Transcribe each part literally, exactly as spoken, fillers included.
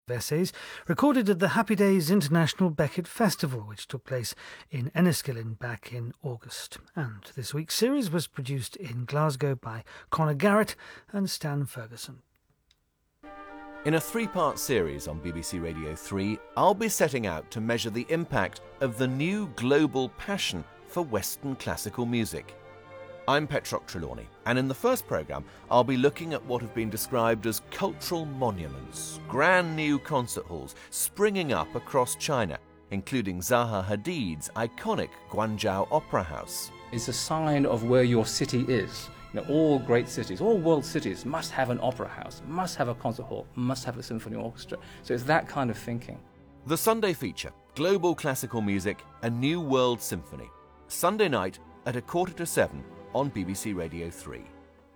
essays recorded at the Happy Days International Beckett Festival, which took place in Enniskillen back in August. And this week's series was produced in Glasgow by Conor Garrett and Stan Ferguson. In a three-part series on B B C Radio three, I'll be setting out to measure the impact of the new global passion for Western classical music. I'm Petrock Trelawney, and in the first programme, I'll be looking at what have been described as cultural monuments, grand new concert halls springing up across China, including Zaha Hadid's iconic Guangzhou Opera House. It's a sign of where your city is. You know, all great cities, all world cities must have an opera house, must have a concert hall, must have a symphony orchestra. So it's that kind of thinking. The Sunday feature, Global Classical Music, A New World Symphony. Sunday night at a quarter to seven on B B C Radio three.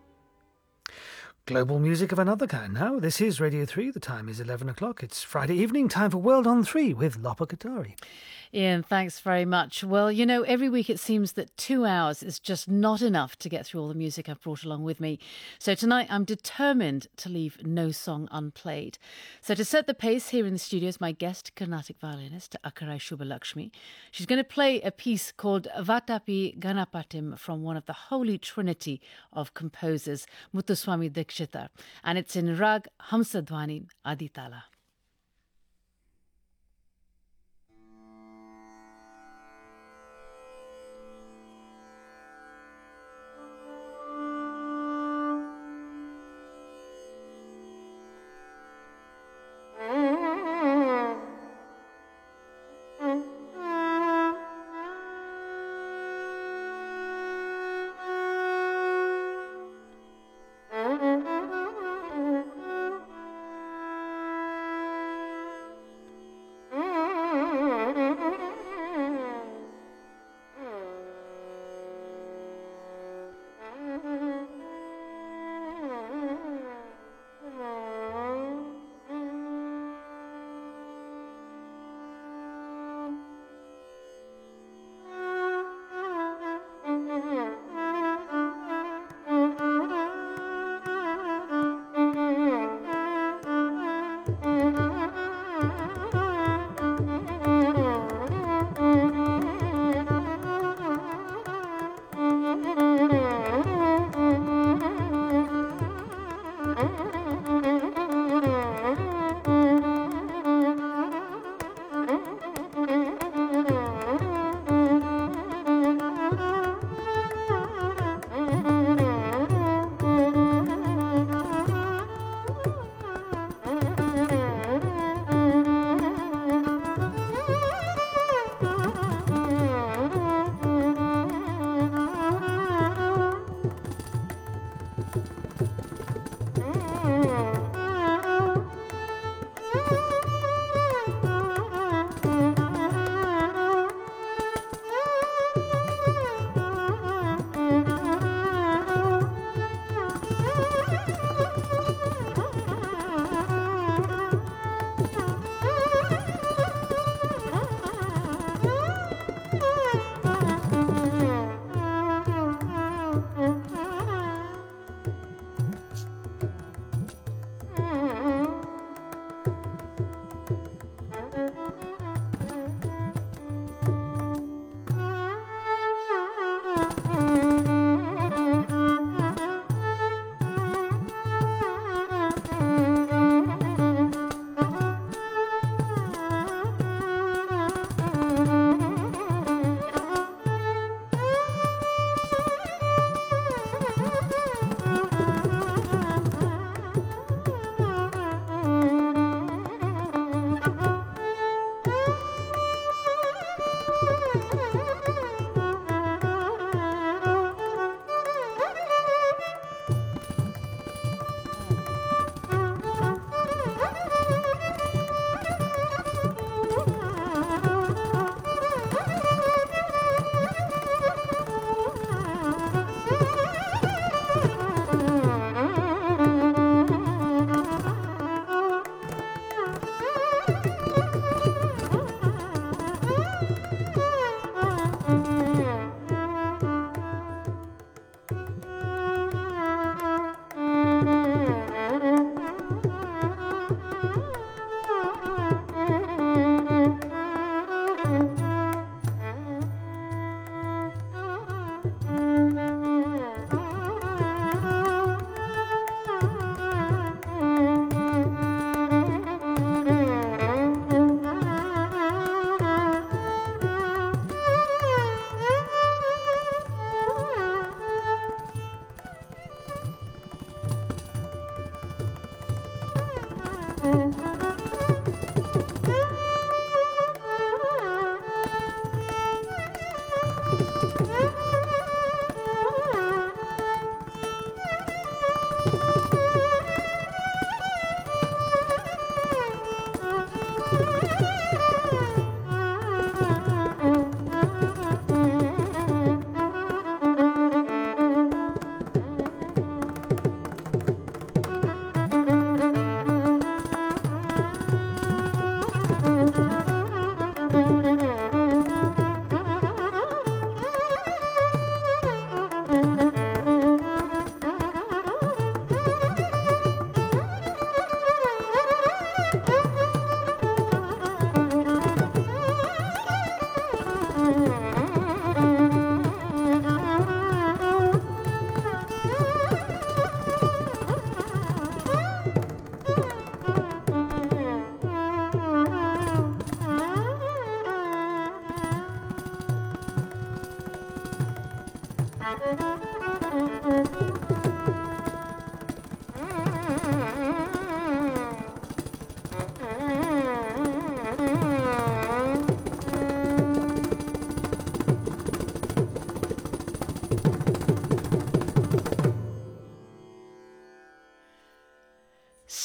Global music of another kind now. This is Radio three. The time is eleven o'clock. It's Friday evening, time for World on three with Lopa Katari. Ian, thanks very much. Well, you know, every week it seems that two hours is just not enough to get through all the music I've brought along with me. So tonight I'm determined to leave no song unplayed. So to set the pace, here in the studio is my guest Carnatic violinist, Akarai Shubhalakshmi. She's going to play a piece called Vatapi Ganapatim from one of the holy trinity of composers, Muthuswami Dikshita. And it's in Rag Hamsadhwani Aditala.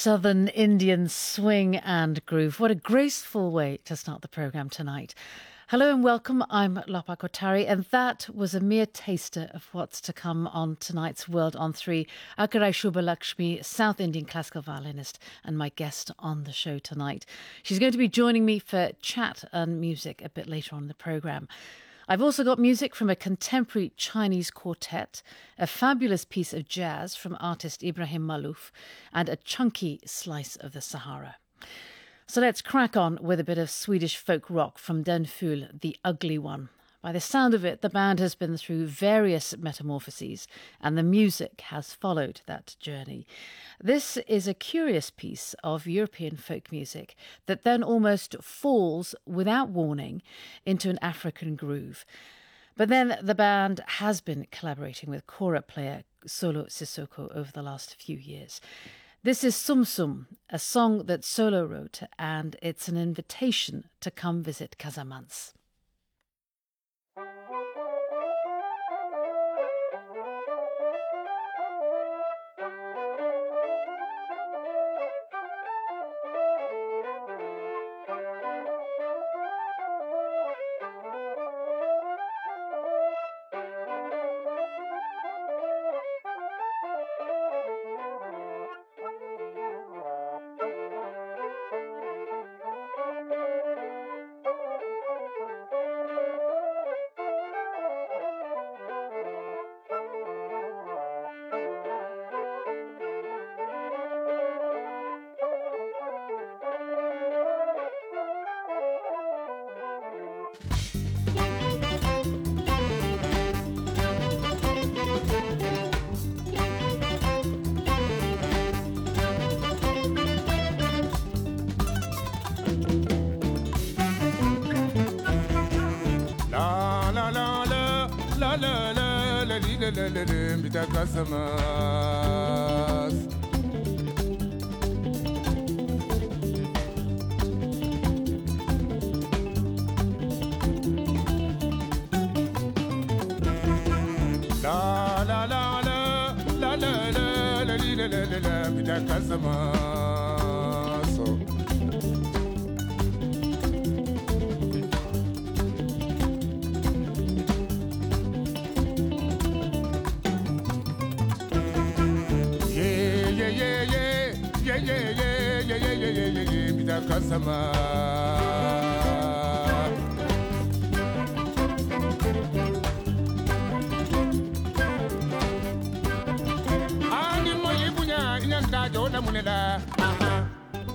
Southern Indian swing and groove. What a graceful way to start the programme tonight. Hello and welcome, I'm Lapa Kotari, and that was a mere taster of what's to come on tonight's World on three. Akarai Shubhalakshmi, South Indian classical violinist, and my guest on the show tonight. She's going to be joining me for chat and music a bit later on in the programme. I've also got music from a contemporary Chinese quartet, a fabulous piece of jazz from artist Ibrahim Malouf, and a chunky slice of the Sahara. So let's crack on with a bit of Swedish folk rock from Den Ful, The Ugly One. By the sound of it, the band has been through various metamorphoses, and the music has followed that journey. This is a curious piece of European folk music that then almost falls, without warning, into an African groove. But then the band has been collaborating with kora player Solo Sissoko over the last few years. This is Sum Sum, a song that Solo wrote, and it's an invitation to come visit Casamance. Bita Casamas. La la la la la la la la la la la Bita Casamas. Kasama Ani moyi bunya inyanda jona munela aha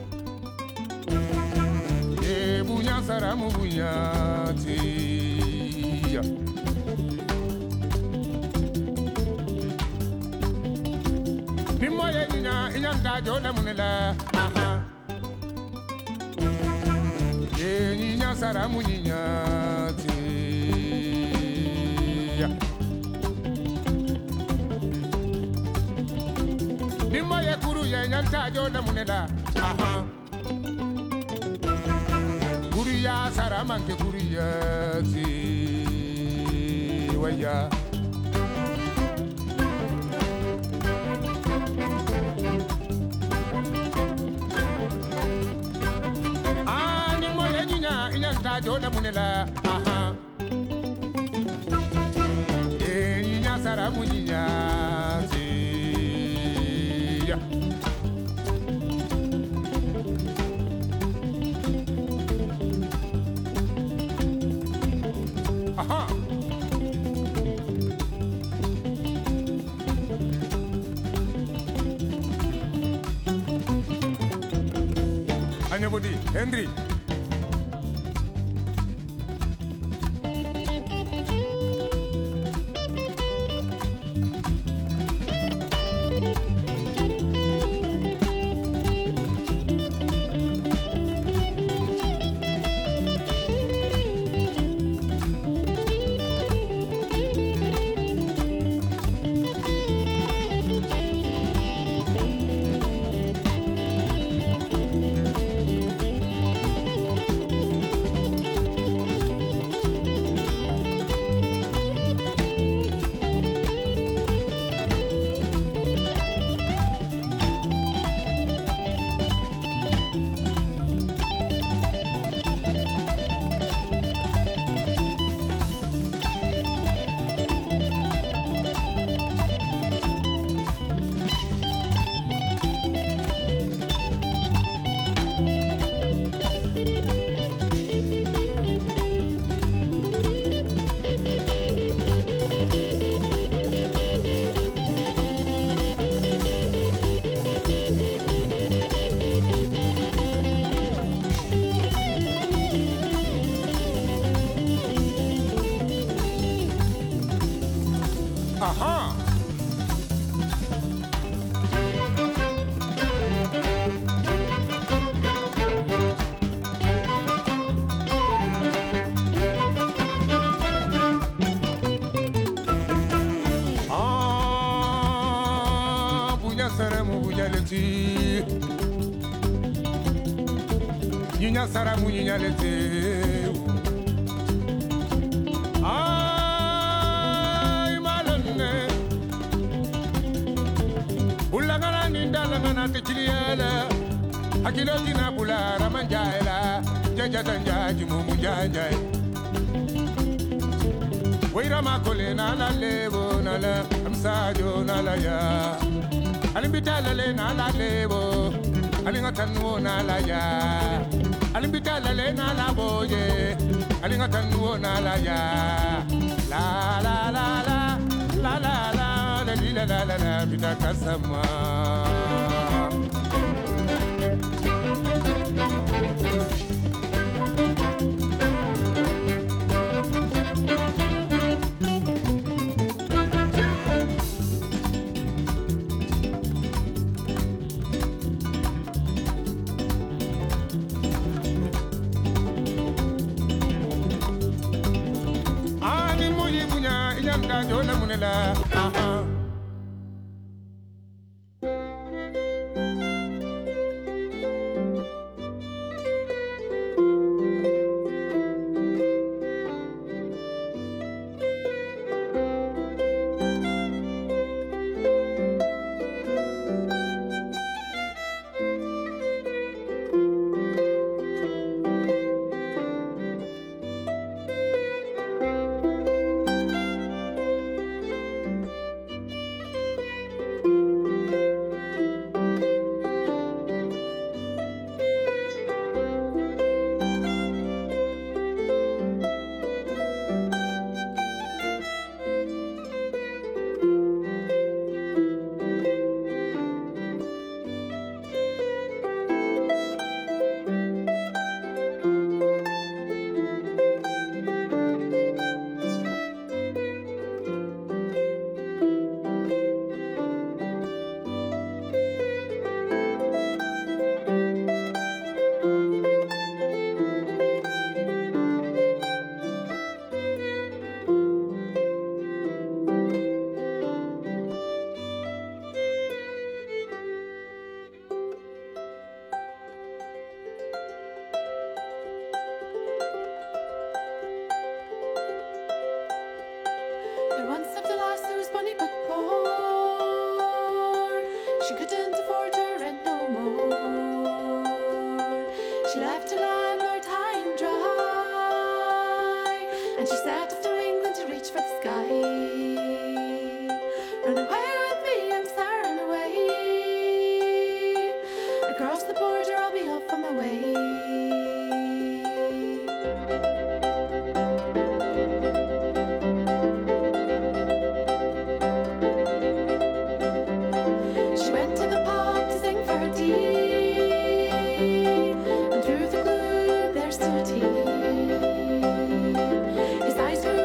E bunya saramu bunya ti Ni moyi bunya inyanda jona munela aha Niña saramu niña ti Nima ye kuru ye nyanta jo na munela aha Kuru ya saramanke kuru ya ti waya Jona munela aha e niña sara muñiña ti aha Anyabodi Henry Nyinya sara munyinya lete Ay malone Bulangana nindalangana tekiliyala Hakilo tina bula ramanjaila Jaja tanja jimumu janjai Waira makole nala lebo nala Amsajo nala ya Alimbitala le nala lebo Alingatanu nala ya Alimbitala le nala boye Alingatanu nala ya La la la la La la la La la la la la Bita kasama Jola munela, uh-huh. His eyes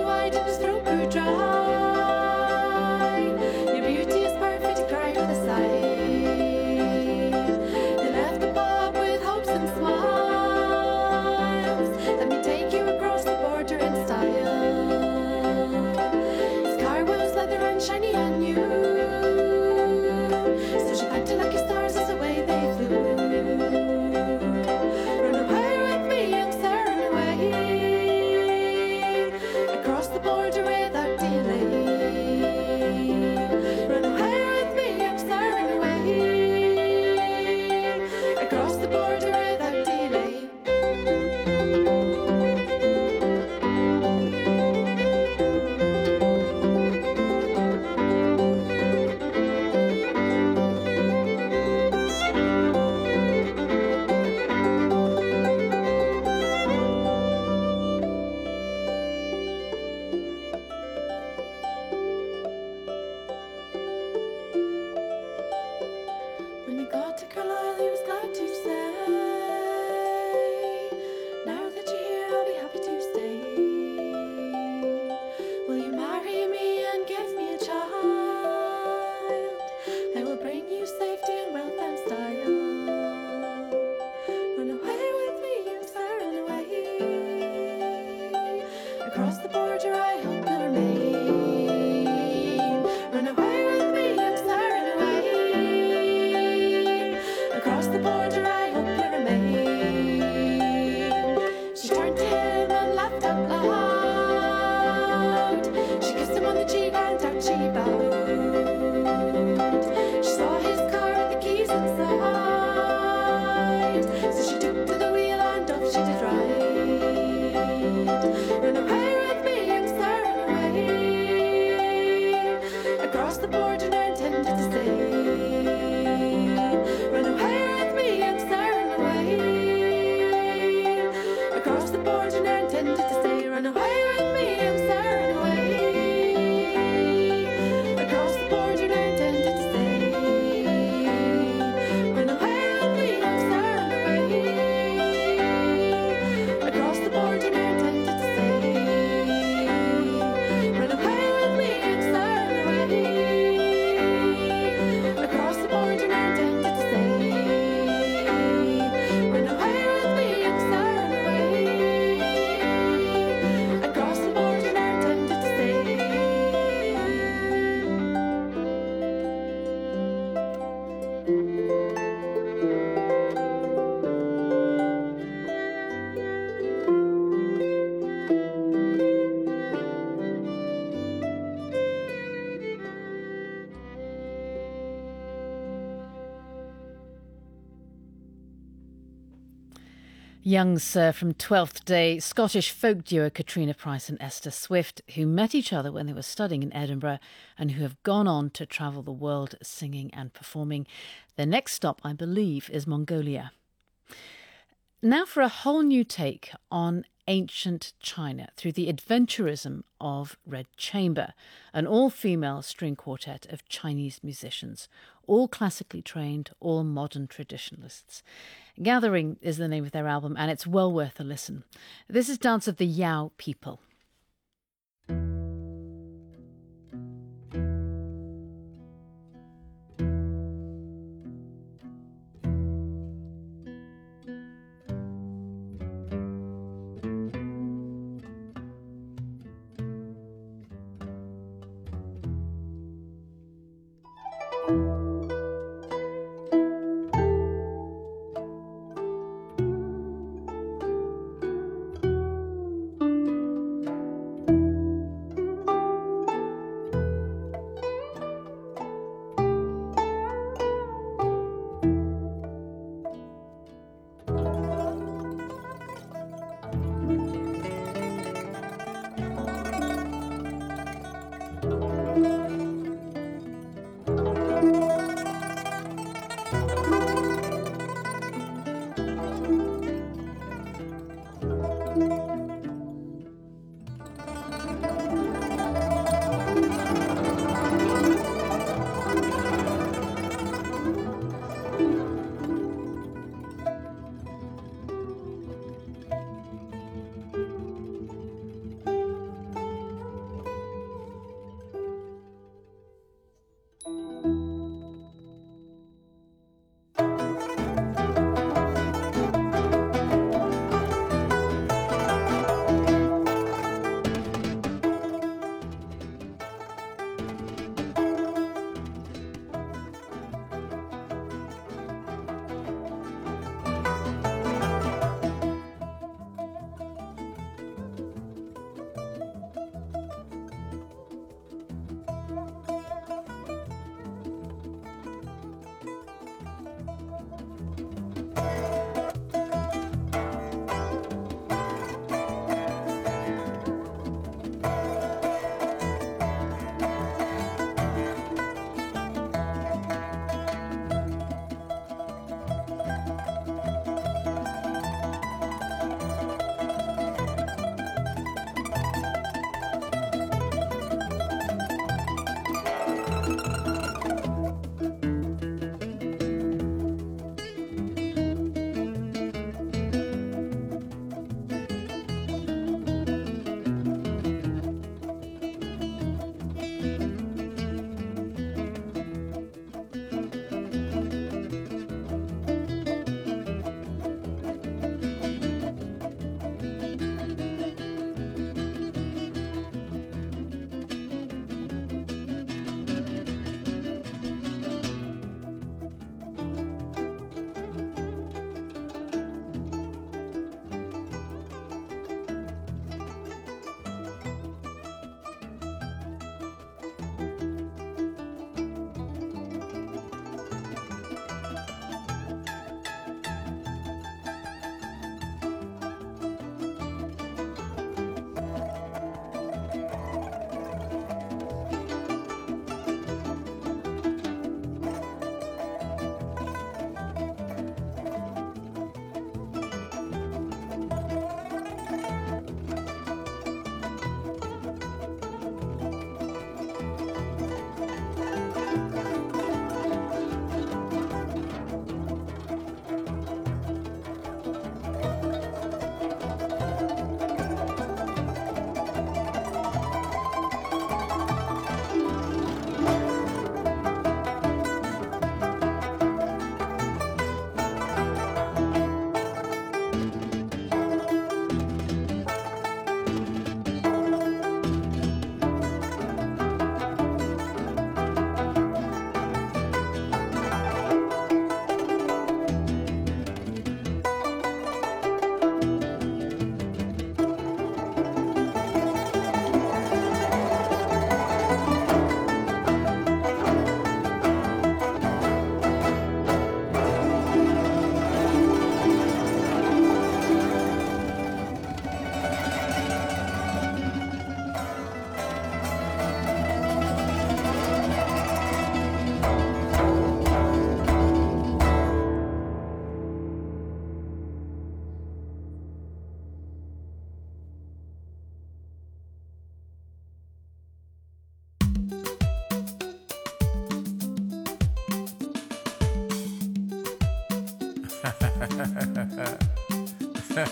the border now intended to stay. Run away with me, I'm staring away. Across the border now intended to stay. Run away with me, I'm staring away. Across the border now intended to stay. Run away with me, I'm staring away. Across the border now intended to stay. Run away with me, I'm staring away. Across the border now intended to stay. Run away with me, I'm staring away. Across the border now intended to stay. Young Sir from Twelfth Day, Scottish folk duo Katrina Price and Esther Swift, who met each other when they were studying in Edinburgh and who have gone on to travel the world singing and performing. Their next stop, I believe, is Mongolia. Now for a whole new take on ancient China through the adventurism of Red Chamber, an all-female string quartet of Chinese musicians, all classically trained, all modern traditionalists. Gathering is the name of their album, and it's well worth a listen. This is Dance of the Yao People.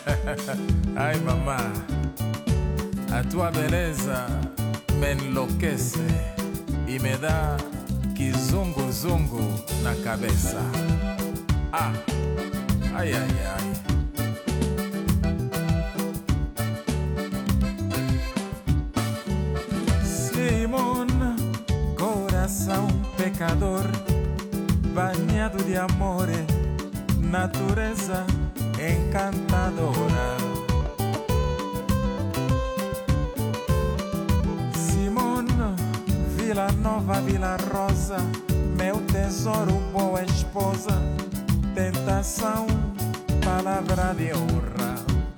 Ai mamá, a tua beleza me enlouquece e me dá kizungu-zungu na cabeça. Ah, ai, ai, ai. Simon, coração pecador, banhado de amor, natureza encantadora. Simon, Vila Nova, Vila Rosa, meu tesouro, boa esposa, tentação, palavra de honra.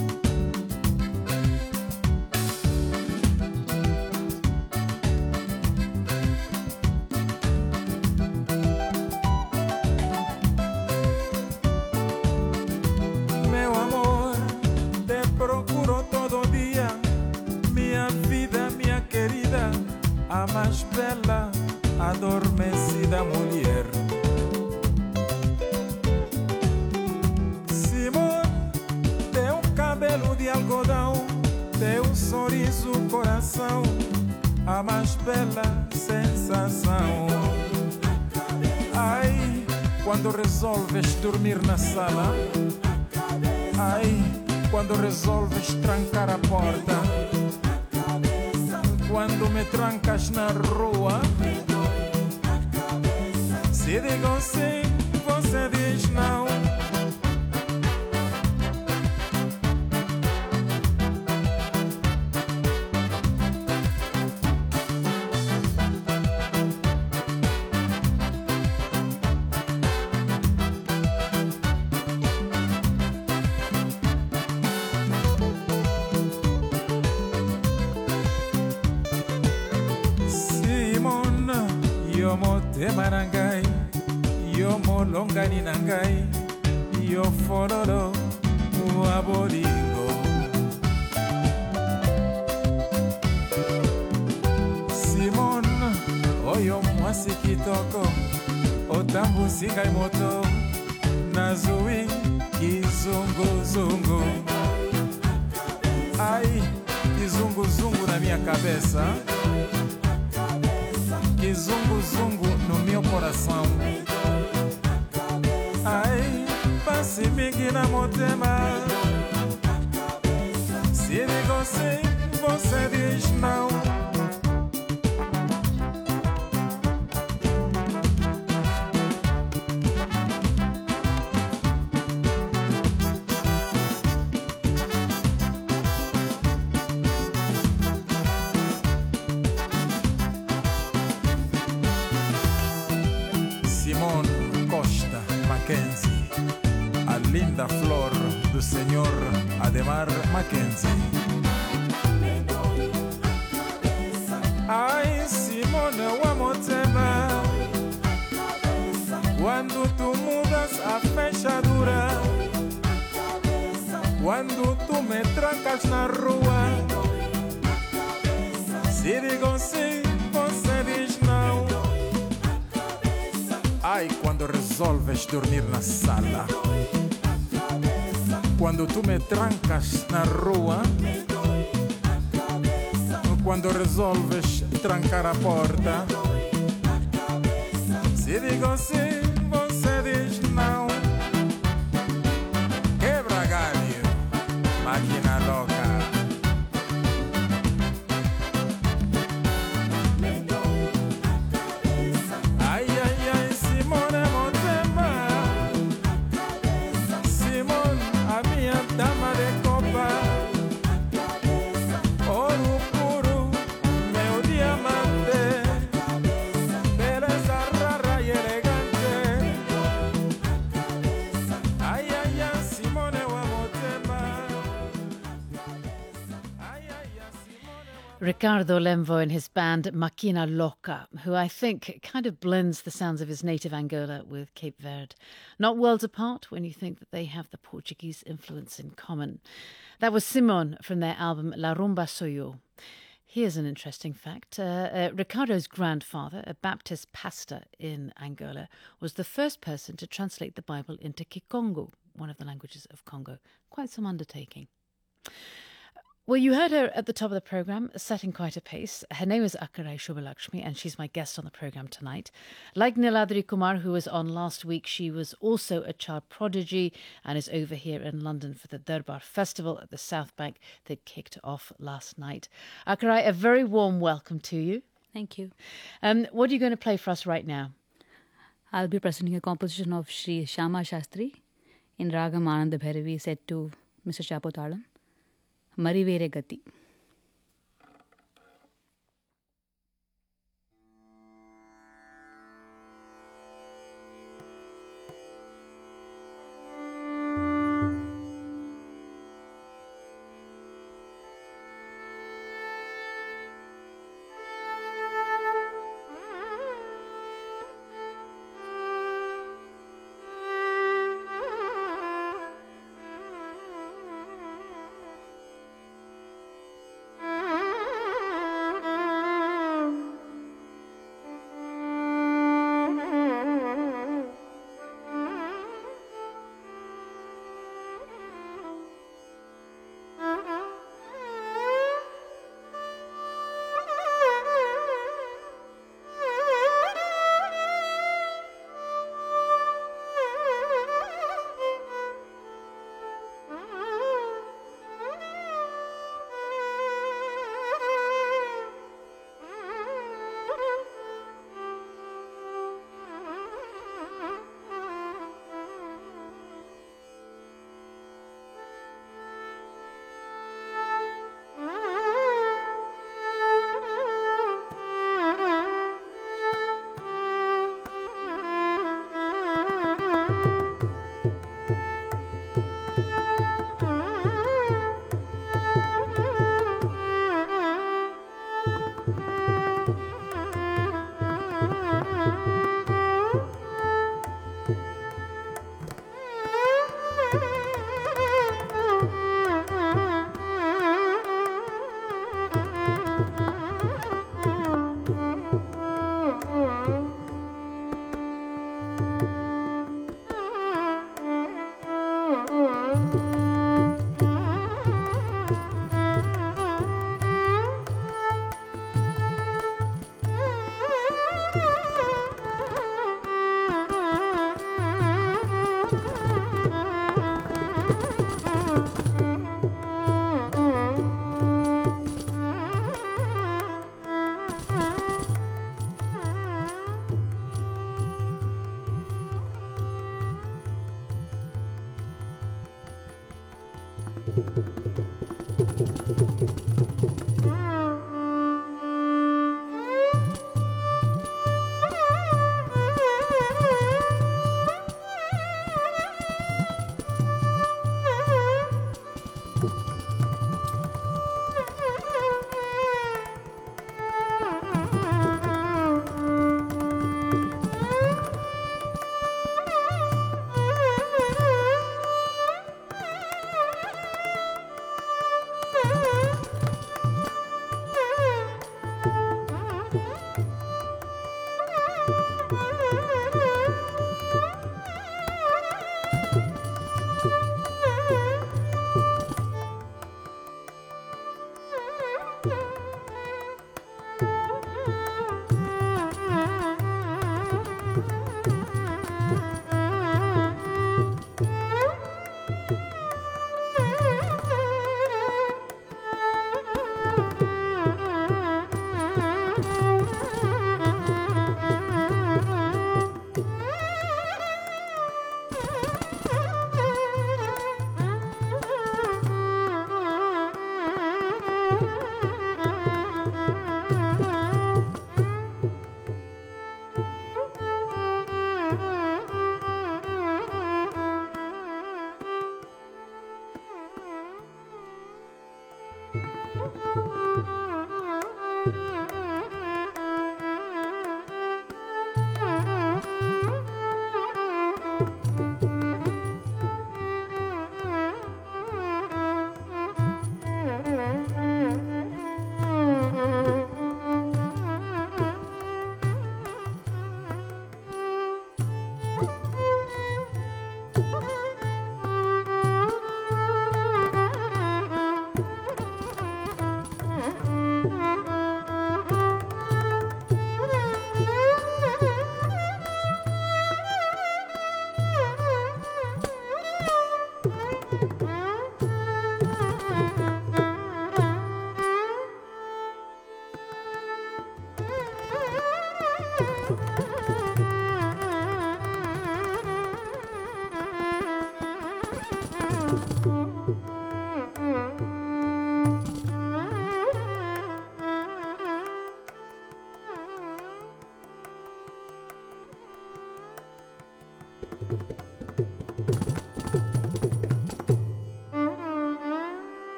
Meu amor, te procuro todo dia, minha vida, minha querida, a mais bela, adormecida mulher. Simon, teu cabelo de algodão, teu sorriso, coração, a mais bela sensação. Ai, quando resolves dormir na sala, ai, quando resolves trancar a porta, quando me trancas na rua, se digo sim, você diz não. Simon, yomo te marangai, yomo longani nangai, yo fororo aborigo. Simon, oyo mwasi kitoko, otambu singai moto, nazui kizungu-zungu. Ai, kizungu-zungu na minha cabeça, kizungu-zungu no meu coração. Ai, passe mingue na motema, se digo sim, você diz não. Simon Costa Mackenzie, a linda flor do senhor Ademar Mackenzie. Ai, Simone, eu amo tema, quando tu mudas a fechadura, quando tu me trancas na rua, se digo sim, você diz não. Ai, quando resolves dormir na sala, quando tu me trancas na rua, quando resolves trancar a porta, se digo sim, você diz não. Quebra galho, máquina louca. Ai, ai, ai, Simone Montema, Simone, a minha dama de copa, ouro puro, meu diamante, beleza rara e elegante. Ai, ai, ai, Simone Montema. Ai, ai, ai, Simone. Ricardo Lemvo and his band Máquina Louca, who I think kind of blends the sounds of his native Angola with Cape Verde. Not worlds apart when you think that they have the Portuguese influence in common. That was Simon from their album La Rumba Sou Eu. Here's an interesting fact. Uh, uh, Ricardo's grandfather, a Baptist pastor in Angola, was the first person to translate the Bible into Kikongo, one of the languages of Congo. Quite some undertaking. Well, you heard her at the top of the programme, setting quite a pace. Her name is Akarai Shubhalakshmi, and she's my guest on the programme tonight. Like Niladri Kumar, who was on last week, she was also a child prodigy and is over here in London for the Durbar Festival at the South Bank that kicked off last night. Akarai, a very warm welcome to you. Thank you. Um, what are you going to play for us right now? I'll be presenting a composition of Sri Shyama Shastri in Ragam Ananda Bhairavi set to Mister Chapotalam. Marivere Gati.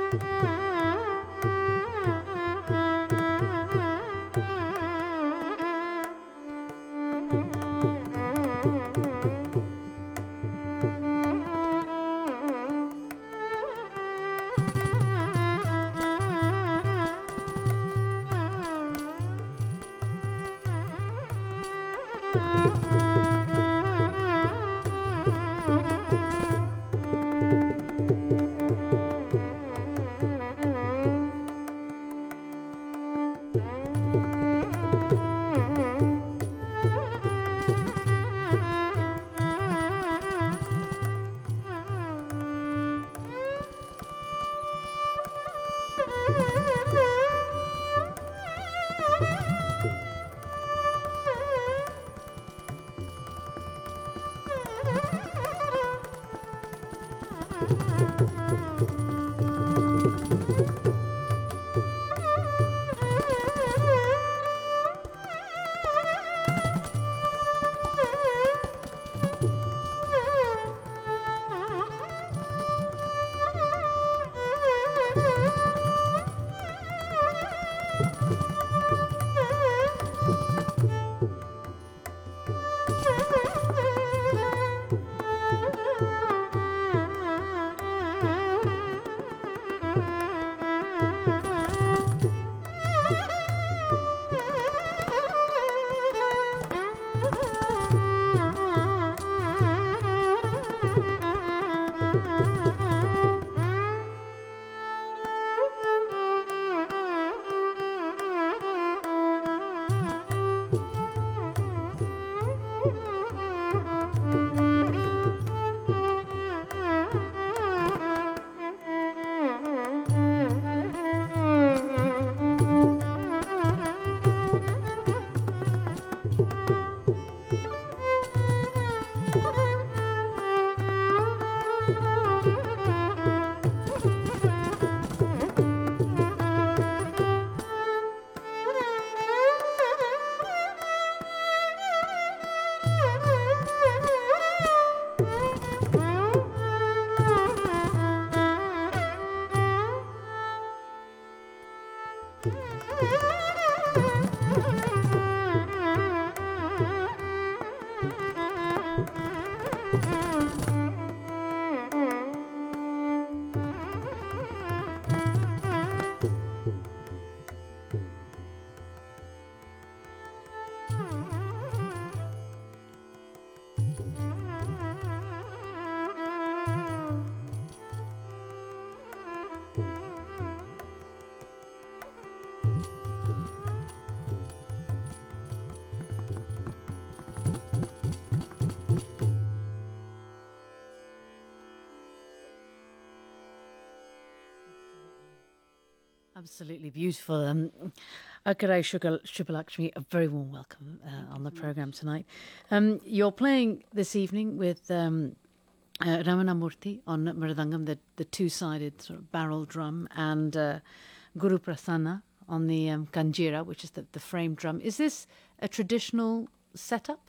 Absolutely beautiful. Um, Akarai Shubhalakshmi, a very warm welcome uh, on the programme tonight. Um, you're playing this evening with um, uh, Ramana Murthy on Mridangam, the, the two-sided sort of barrel drum, and uh, Guru Prasanna on the um, Kanjira, which is the, the frame drum. Is this a traditional setup?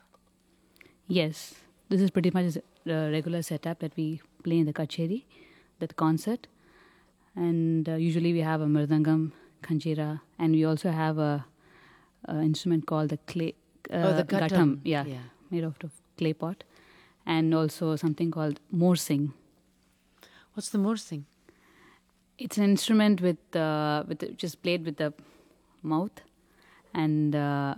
Yes, this is pretty much a regular setup that we play in the kacheri, that concert. And uh, usually we have a mridangam, kanjira, and we also have a, a instrument called the clay uh, oh, the ghatam. ghatam, yeah, yeah, made out of clay pot, and also something called morsing. What's the morsing? It's an instrument with uh, with which is played with the mouth, and uh,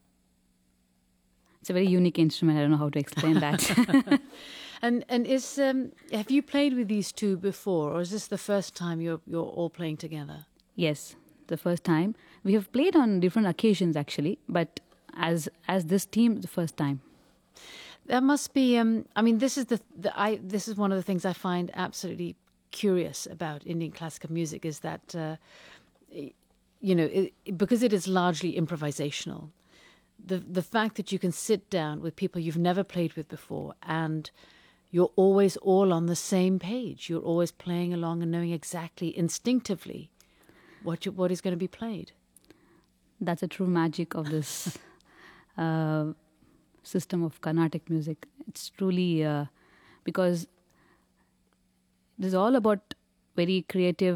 it's a very unique instrument. I don't know how to explain that. And and is um, have you played with these two before, or is this the first time you're you're all playing together? Yes, the first time. We have played on different occasions actually, but as as this team, the first time. There must be. Um, I mean, this is the, the I. This is one of the things I find absolutely curious about Indian classical music is that, uh, you know, it, because it is largely improvisational. The the fact that you can sit down with people you've never played with before and you're always all on the same page. You're always playing along and knowing exactly, instinctively, what you, what is going to be played. That's a true magic of this uh, system of Carnatic music. It's truly uh, because it is all about very creative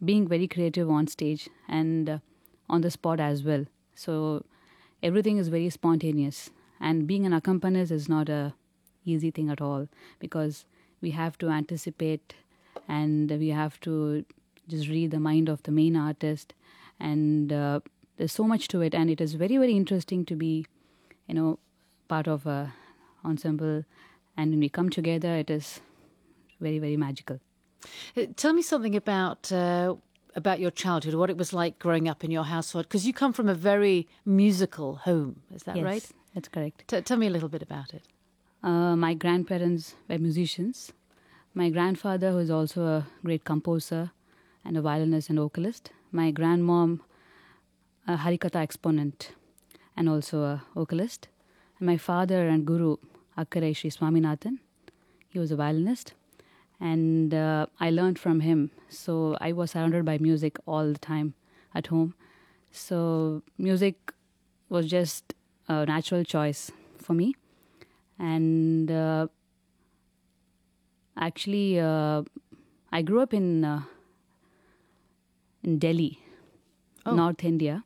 being very creative on stage and uh, on the spot as well. So everything is very spontaneous. And being an accompanist is not a easy thing at all, because we have to anticipate and we have to just read the mind of the main artist. And uh, there's so much to it. And it is very, very interesting to be, you know, part of a ensemble. And when we come together, it is very, very magical. Uh, Tell me something about uh, about your childhood, what it was like growing up in your household, because you come from a very musical home, is that Yes, right? that's correct. T- tell me a little bit about it. Uh, my grandparents were musicians. My grandfather, who is also a great composer and a violinist and vocalist. My grandmom, a Harikatha exponent and also a vocalist. And my father and guru, Akkarai Sri Swaminathan, he was a violinist. And uh, I learned from him. So I was surrounded by music all the time at home. So music was just a natural choice for me. And uh, actually, uh, I grew up in uh, in Delhi, Oh. North India.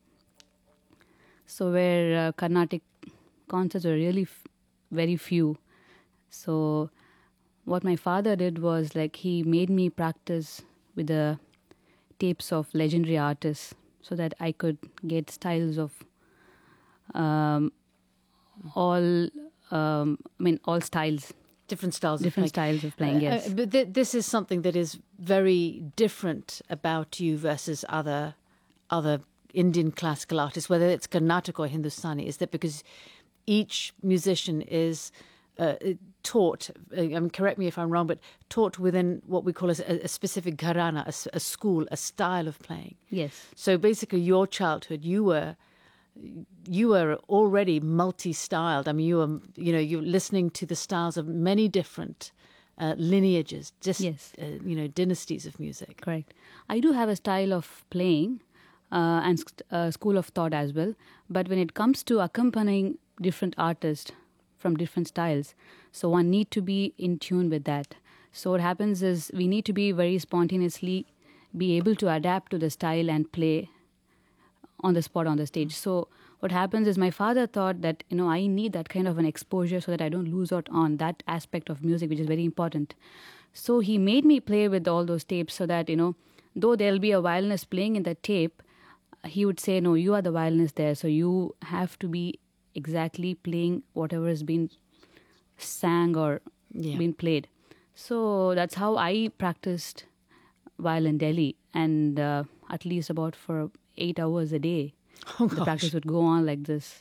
So where uh, Carnatic concerts were really f- very few. So what my father did was, like, he made me practice with the tapes of legendary artists so that I could get styles of um, all, um, I mean, all styles, Different styles different of playing. styles of playing, Uh, yes. uh, but th- this is something that is very different about you versus other other Indian classical artists, whether it's Carnatic or Hindustani. Is that because each musician is uh, taught, uh, I mean, correct me if I'm wrong, but taught within what we call a, a specific gharana, a, s- a school, a style of playing. Yes, So basically, your childhood, you were you were already multi-styled. I mean, you were you know you're listening to the styles of many different uh, lineages, just Yes. uh, you know dynasties of music. correct. I do have a style of playing uh, and st- a school of thought as well. But when it comes to accompanying different artists from different styles, so one need to be in tune with that. So what happens is we need to be very spontaneously be able to adapt to the style and play on the spot on the stage. So what happens is my father thought that, you know, I need that kind of an exposure so that I don't lose out on that aspect of music, which is very important. So he made me play with all those tapes so that, you know, though there'll be a violinist playing in the tape, he would say, no, you are the violinist there. So you have to be exactly playing whatever has been sang or Yeah. been played. So that's how I practiced while in Delhi. And uh, at least about for eight hours a day, Oh the gosh. practice would go on like this.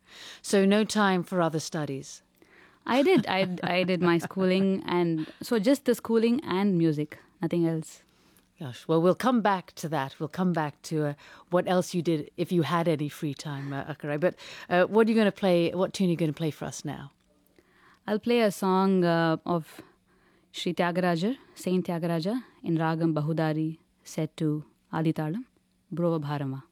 So no time for other studies. I did. I, I did my schooling, and so just the schooling and music, nothing else. Gosh, well, we'll come back to that. We'll come back to uh, what else you did if you had any free time, uh, Akkarai. But uh, what are you going to play? What tune are you going to play for us now? I'll play a song uh, of Sri Tyagaraja, Saint Tyagaraja, in Ragam Bahudari, set to Aditalam, Brova Bharama.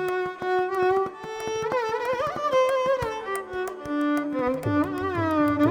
Thank you.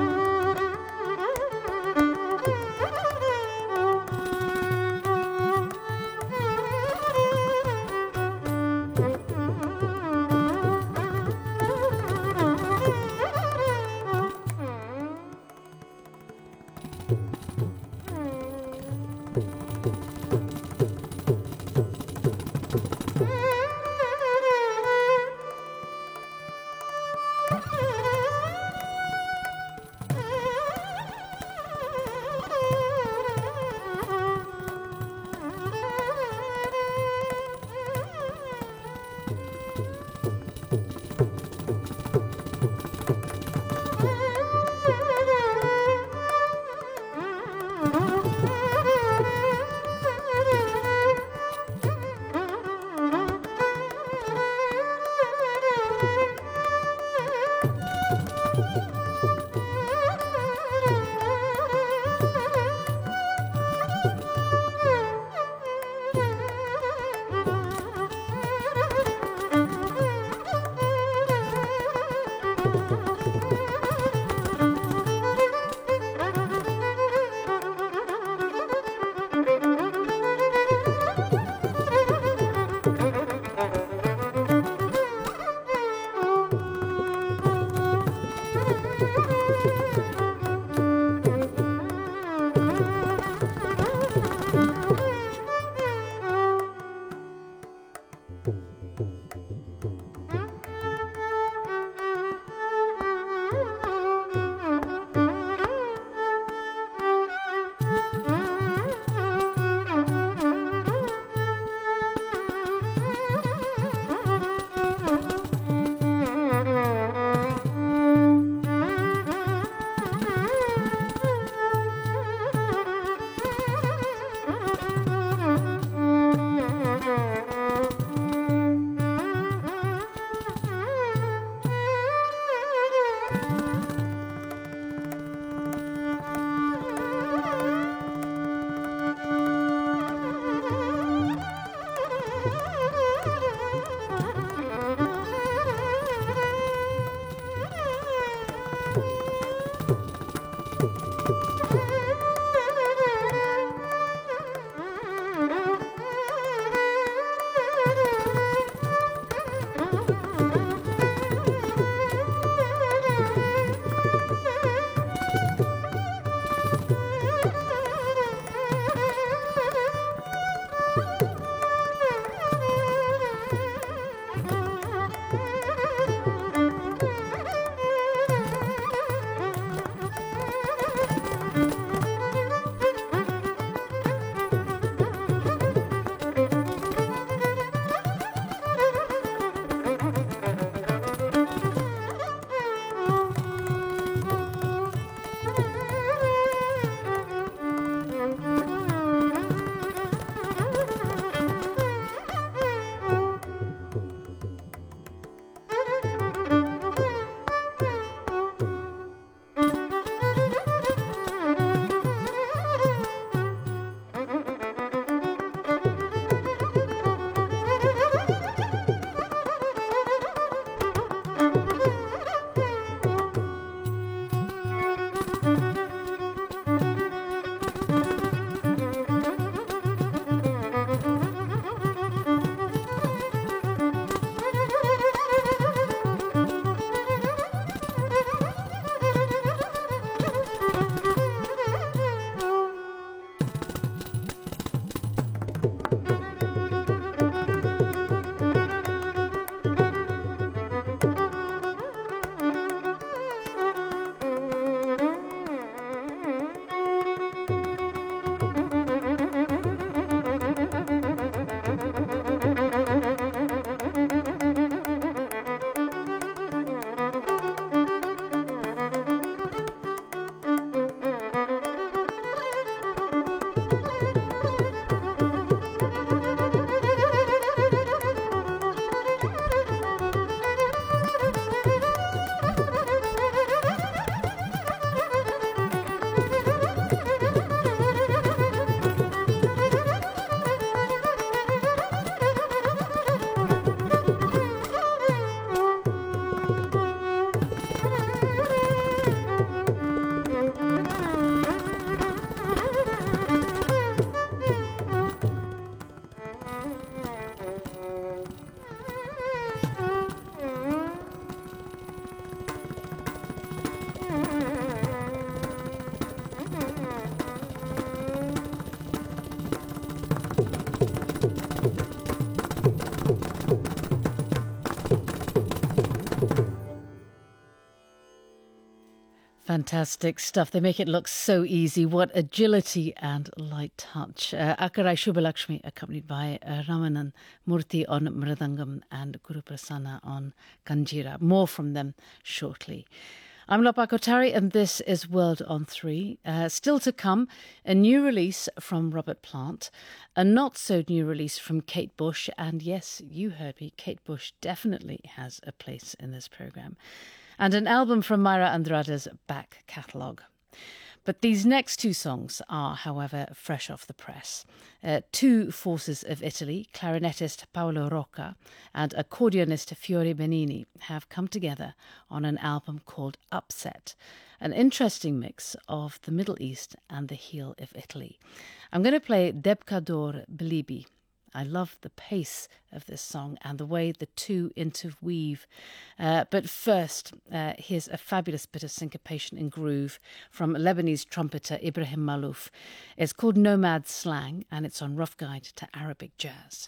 Fantastic stuff. They make it look so easy. What agility and light touch. Uh, Akarai Shubhalakshmi, accompanied by uh, Ramanan Murthy on Mridangam and Guru Prasanna on Kanjira. More from them shortly. I'm Lopa Kotari and this is World on three. Uh, still to come, a new release from Robert Plant, a not so new release from Kate Bush, and yes, you heard me, Kate Bush definitely has a place in this programme, and an album from Mayra Andrade's back catalogue. But these next two songs are, however, fresh off the press. Uh, two forces of Italy, clarinetist Paolo Rocca and accordionist Fiore Benini, have come together on an album called Upset, an interesting mix of the Middle East and the heel of Italy. I'm going to play Debkador Bilibi. I love the pace of this song and the way the two interweave. Uh, but first, uh, here's a fabulous bit of syncopation and groove from Lebanese trumpeter Ibrahim Malouf. It's called Nomad Slang and it's on Rough Guide to Arabic Jazz.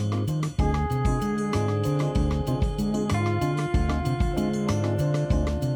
Thank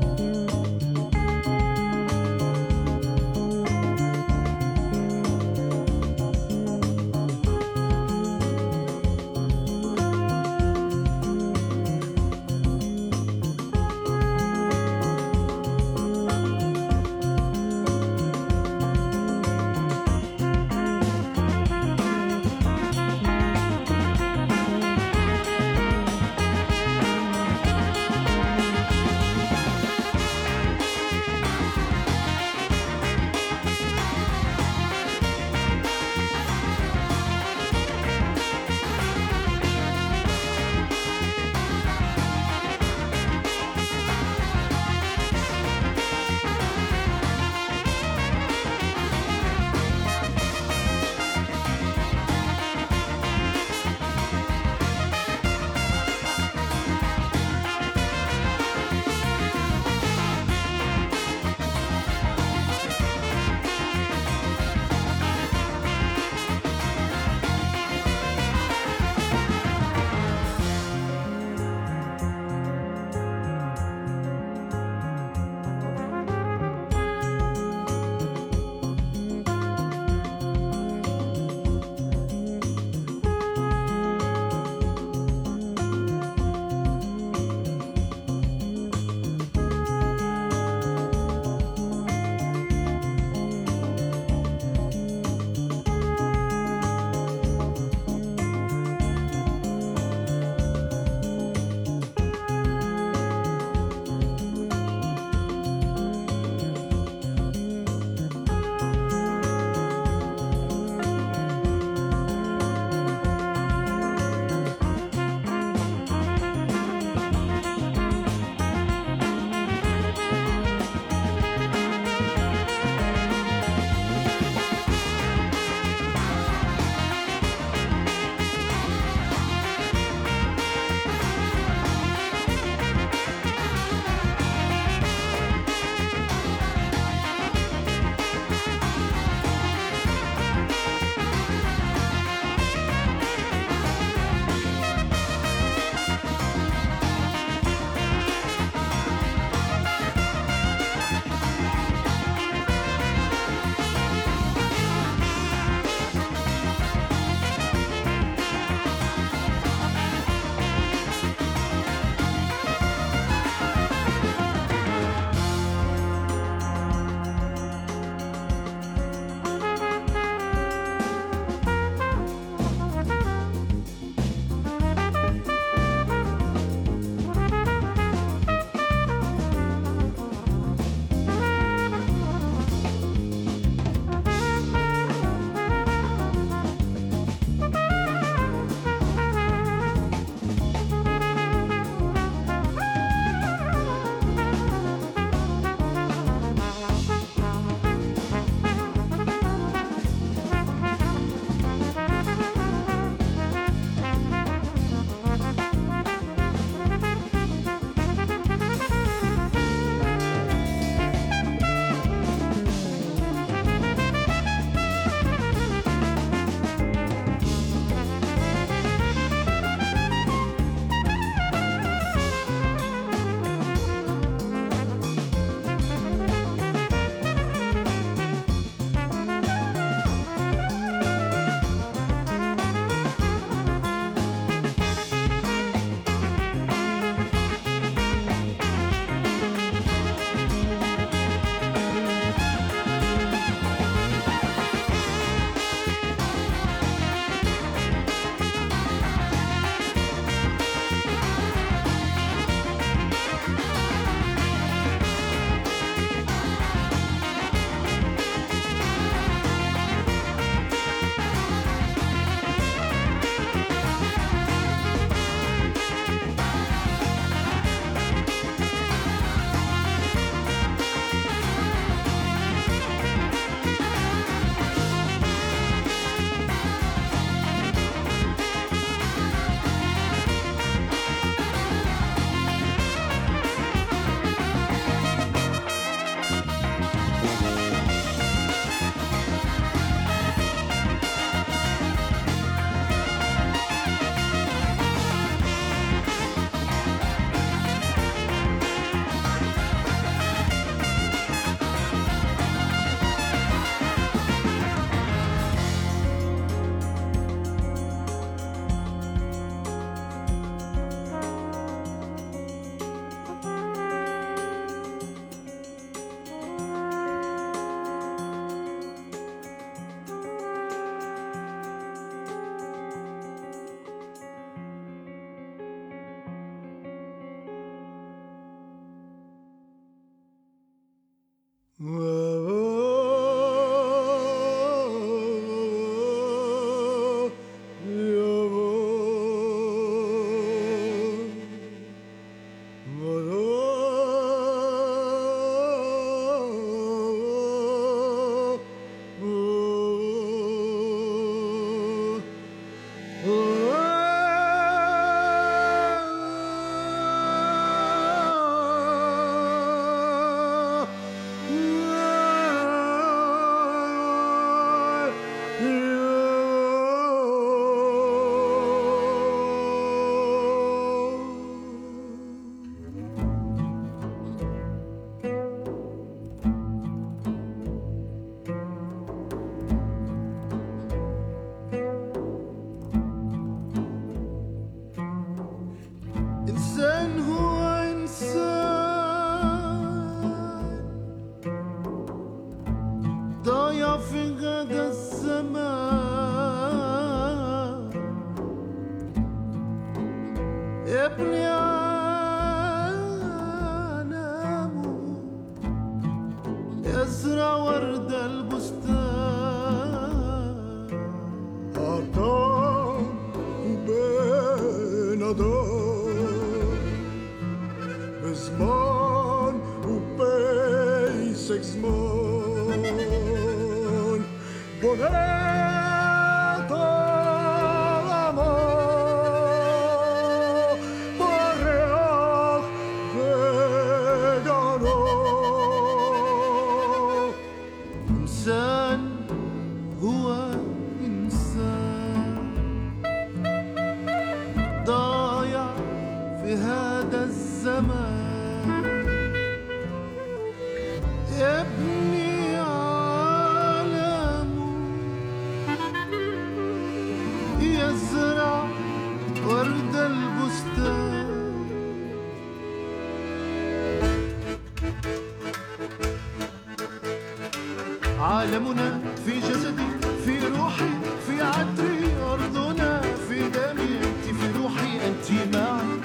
عالمنا في جسدي في روحي في عطري أرضنا في دمي أنت في روحي أنت معي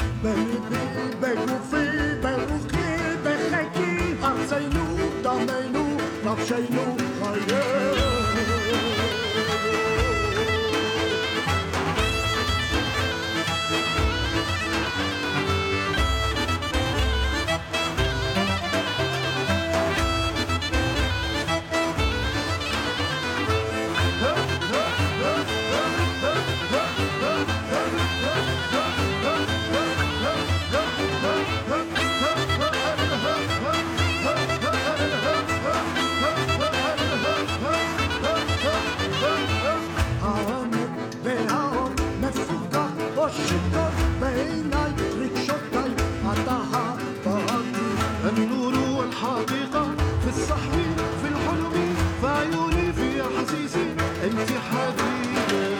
بلبي بگوفی بروخی بخکی ارزینو دامینو نفشینو خیره النور والحقيقة في الصحو في الحلم في عيوني في أحاسيسي أنت حبيبتي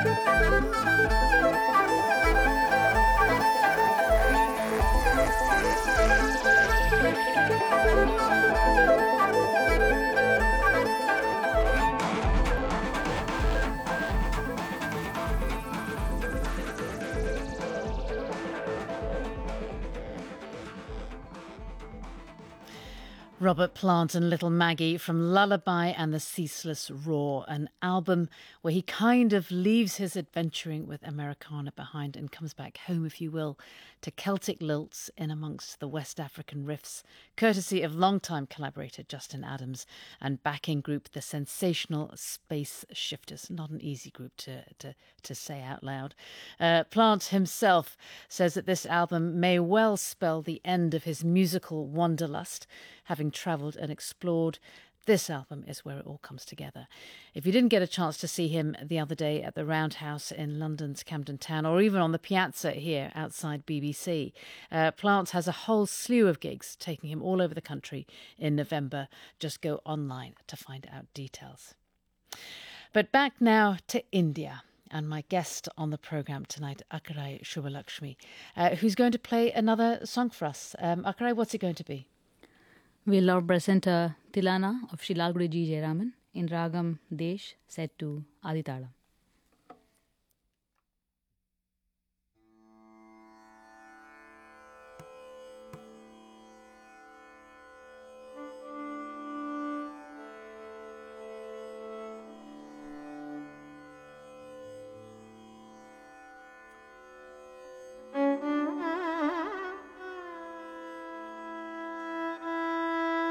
Robert Plant and Little Maggie from Lullaby and the Ceaseless Roar, an album where he kind of leaves his adventuring with Americana behind and comes back home, if you will, to Celtic lilts in amongst the West African riffs, courtesy of longtime collaborator Justin Adams and backing group the sensational Space Shifters. Not an easy group to, to, to say out loud. Uh, Plant himself says that this album may well spell the end of his musical wanderlust. Having travelled and explored, this album is where it all comes together. If you didn't get a chance to see him the other day at the Roundhouse in London's Camden Town, or even on the Piazza here outside B B C, uh, Plant has a whole slew of gigs taking him all over the country in November. Just go online to find out details. But back now to India. And my guest on the programme tonight, Akhirai Subbalakshmi, uh, who's going to play another song for us. Um, Akhirai, what's it going to be? We'll now present a Tilana of Shri Lalgudi G. Jayaraman in Ragam Desh, set to Aditalam.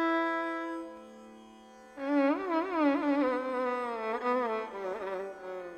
Mm-hmm.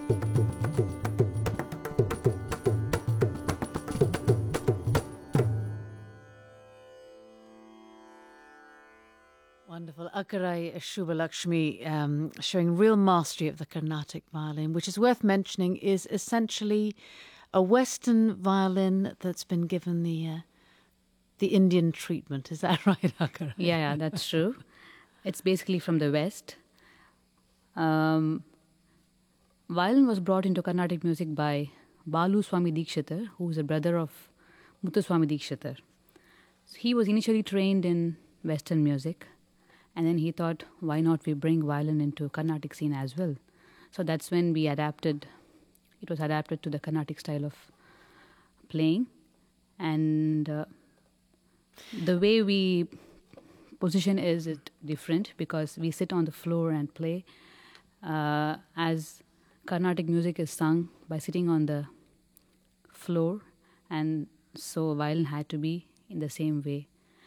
Wonderful. Akkarai Shubhalakshmi um, showing real mastery of the Carnatic violin, which is worth mentioning is essentially a Western violin that's been given the uh, the Indian treatment. Is that right, Akkarai? Yeah, yeah, that's true. It's basically from the West. Um, violin was brought into Carnatic music by Balu Swami Dikshitar, who is a brother of Muthuswami Dikshitar. So he was initially trained in Western music, and then he thought, why not we bring violin into Carnatic scene as well? So that's when we adapted, it was adapted to the Carnatic style of playing. And uh, the way we position is it different because we sit on the floor and play. Uh, as Carnatic music is sung by sitting on the floor, and so violin had to be in the same way.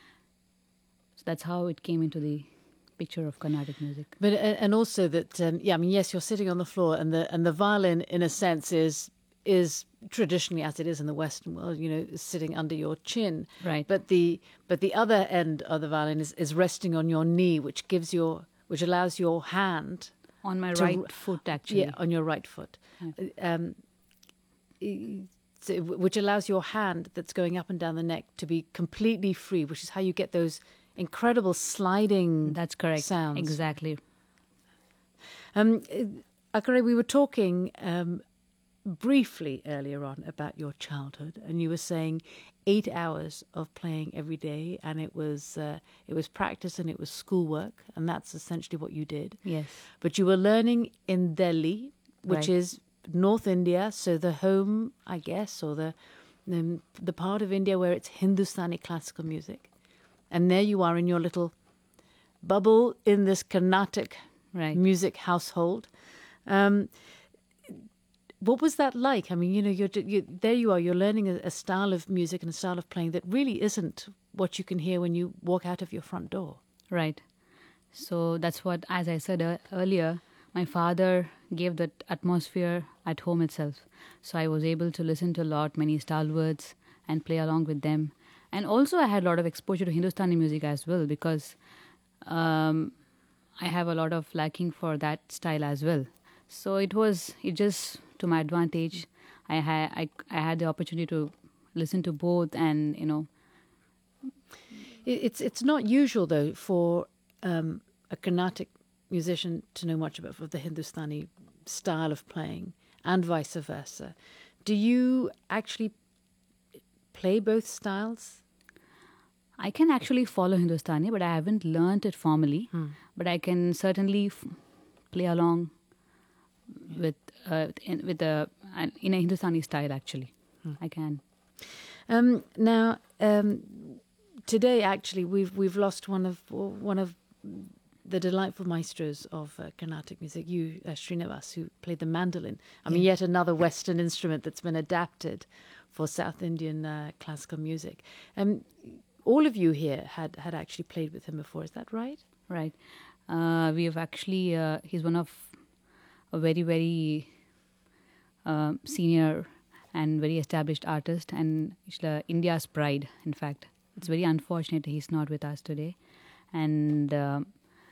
So that's how it came into the picture of Carnatic music. But uh, and also that um, yeah, I mean yes, you're sitting on the floor, and the and the violin in a sense is is traditionally, as it is in the Western world, you know, sitting under your chin. Right. But the but the other end of the violin is, is resting on your knee, which gives your which allows your hand On my to right r- foot, actually. yeah, on your right foot, um, i- so- which allows your hand that's going up and down the neck to be completely free, which is how you get those incredible sliding That's correct. sounds. Exactly. Um, uh, Akkarai, we were talking um, briefly earlier on about your childhood, and you were saying eight hours of playing every day, and it was uh, it was practice and it was schoolwork, and that's essentially what you did. Yes. But you were learning in Delhi, which Right. is North India, so the home, I guess, or the, the the part of India where it's Hindustani classical music, and there you are in your little bubble in this Carnatic Right. music household. Um, what was that like? I mean, you know, you're, you there you are, you're learning a, a style of music and a style of playing that really isn't what you can hear when you walk out of your front door. Right. So that's what, as I said uh, earlier, my father gave that atmosphere at home itself. So I was able to listen to a lot, many stalwarts, and play along with them. And also I had a lot of exposure to Hindustani music as well, because um, I have a lot of liking for that style as well. So it was, it just to my advantage. I had I, I had the opportunity to listen to both, and you know. It- It's it's not usual though for um, a Carnatic musician to know much about the Hindustani style of playing, and vice versa. Do you actually play both styles? I can actually follow Hindustani, but I haven't learnt it formally. But I can certainly f- play along with uh, in, with a an- in a Hindustani style. Actually, I can. Um, now, um, today actually we've we've lost one of one of the delightful maestros of uh, Carnatic music, you, uh, Srinivas, who played the mandolin. I mean, yet another Western instrument that's been adapted for South Indian uh, classical music. Um, all of you here had, had actually played with him before, is that right? Right. Uh, we have actually. Uh, he's one of a very very uh, senior and very established artist, and he's uh, India's pride. In fact, it's very unfortunate he's not with us today, and. Um,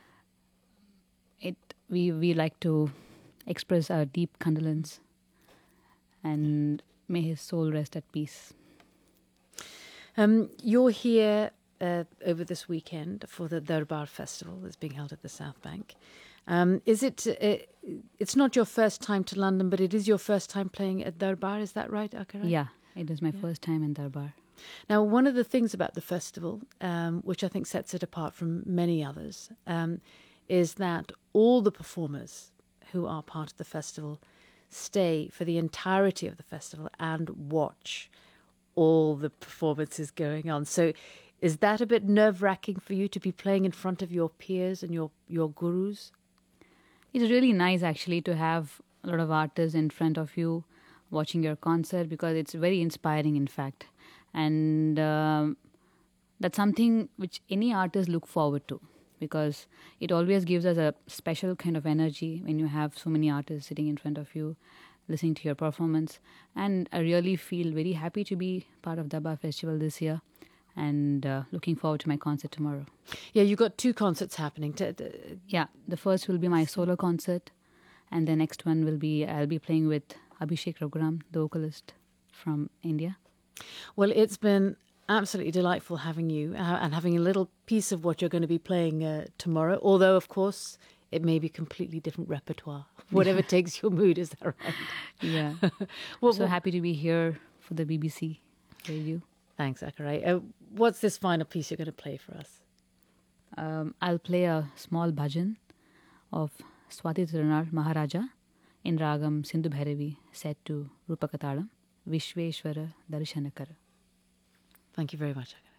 It we we like to express our deep condolence, and may his soul rest at peace. Um, you're here uh, over this weekend for the Darbar Festival that's being held at the South Bank. Um, is it? Uh, it's not your first time to London, but it is your first time playing at Darbar. Is that right, Akkarai? Yeah, it is my first time in Darbar. Now, one of the things about the festival, um, which I think sets it apart from many others, um, is that all the performers who are part of the festival stay for the entirety of the festival and watch all the performances going on. So is that a bit nerve-wracking for you to be playing in front of your peers and your, your gurus? It's really nice actually to have a lot of artists in front of you watching your concert, because it's very inspiring, in fact. And um, that's something which any artist look forward to. because it always gives us a special kind of energy when you have so many artists sitting in front of you, listening to your performance. And I really feel very happy to be part of Dabba Festival this year, and uh, looking forward to my concert tomorrow. Yeah, you've got two concerts happening. T- t- Yeah, the first will be my solo concert, and the next one will be, I'll be playing with Abhishek Raghuram, the vocalist from India. Well, it's been absolutely delightful having you uh, and having a little piece of what you're going to be playing uh, tomorrow, although, of course, it may be completely different repertoire, whatever takes your mood, is that right? Yeah. Well, so well- happy to be here for the B B C radio. Thanks, Akaray. Uh, what's this final piece you're going to play for us? Um, I'll play a small bhajan of Swati Tirunar Maharaja in Ragam Sindhu Bhairavi, set to Rupakatalam, Vishveshwara Darshanakara. Thank you very much, Akaray.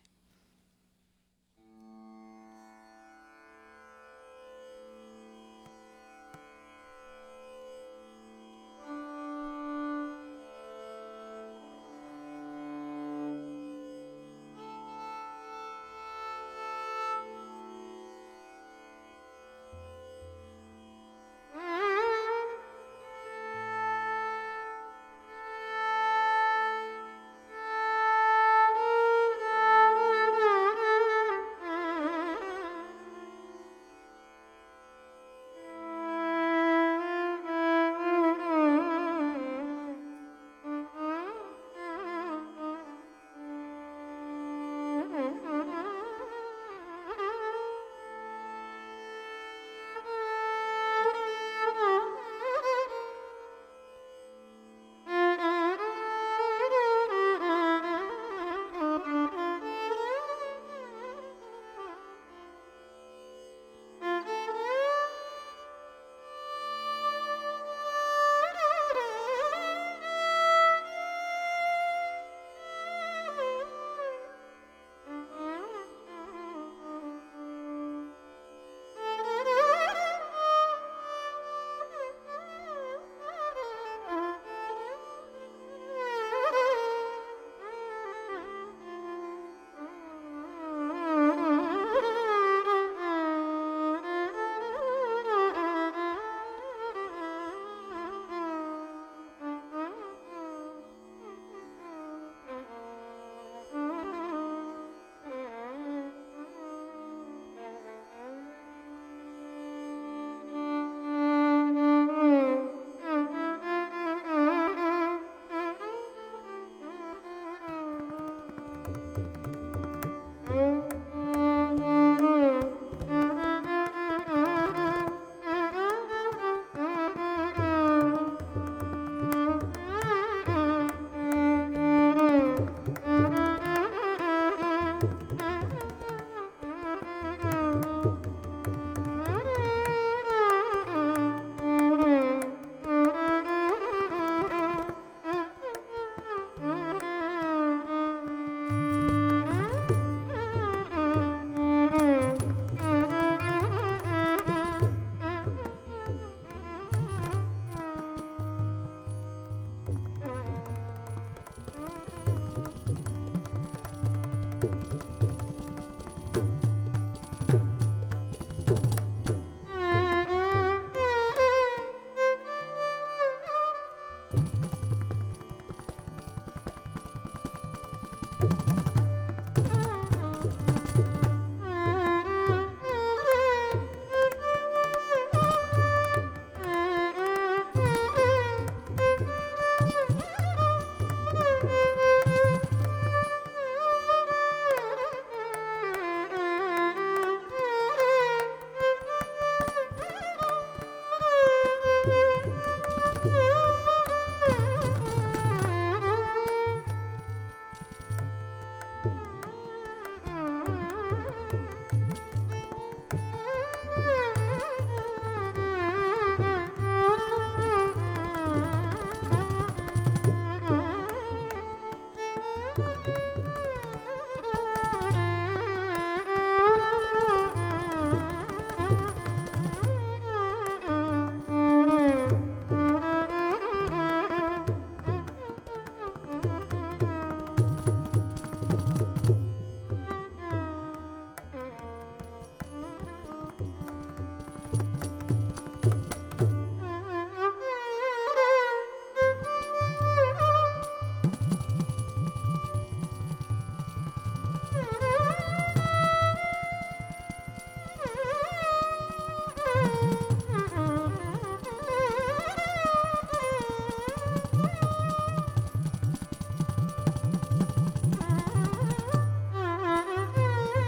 Thank you.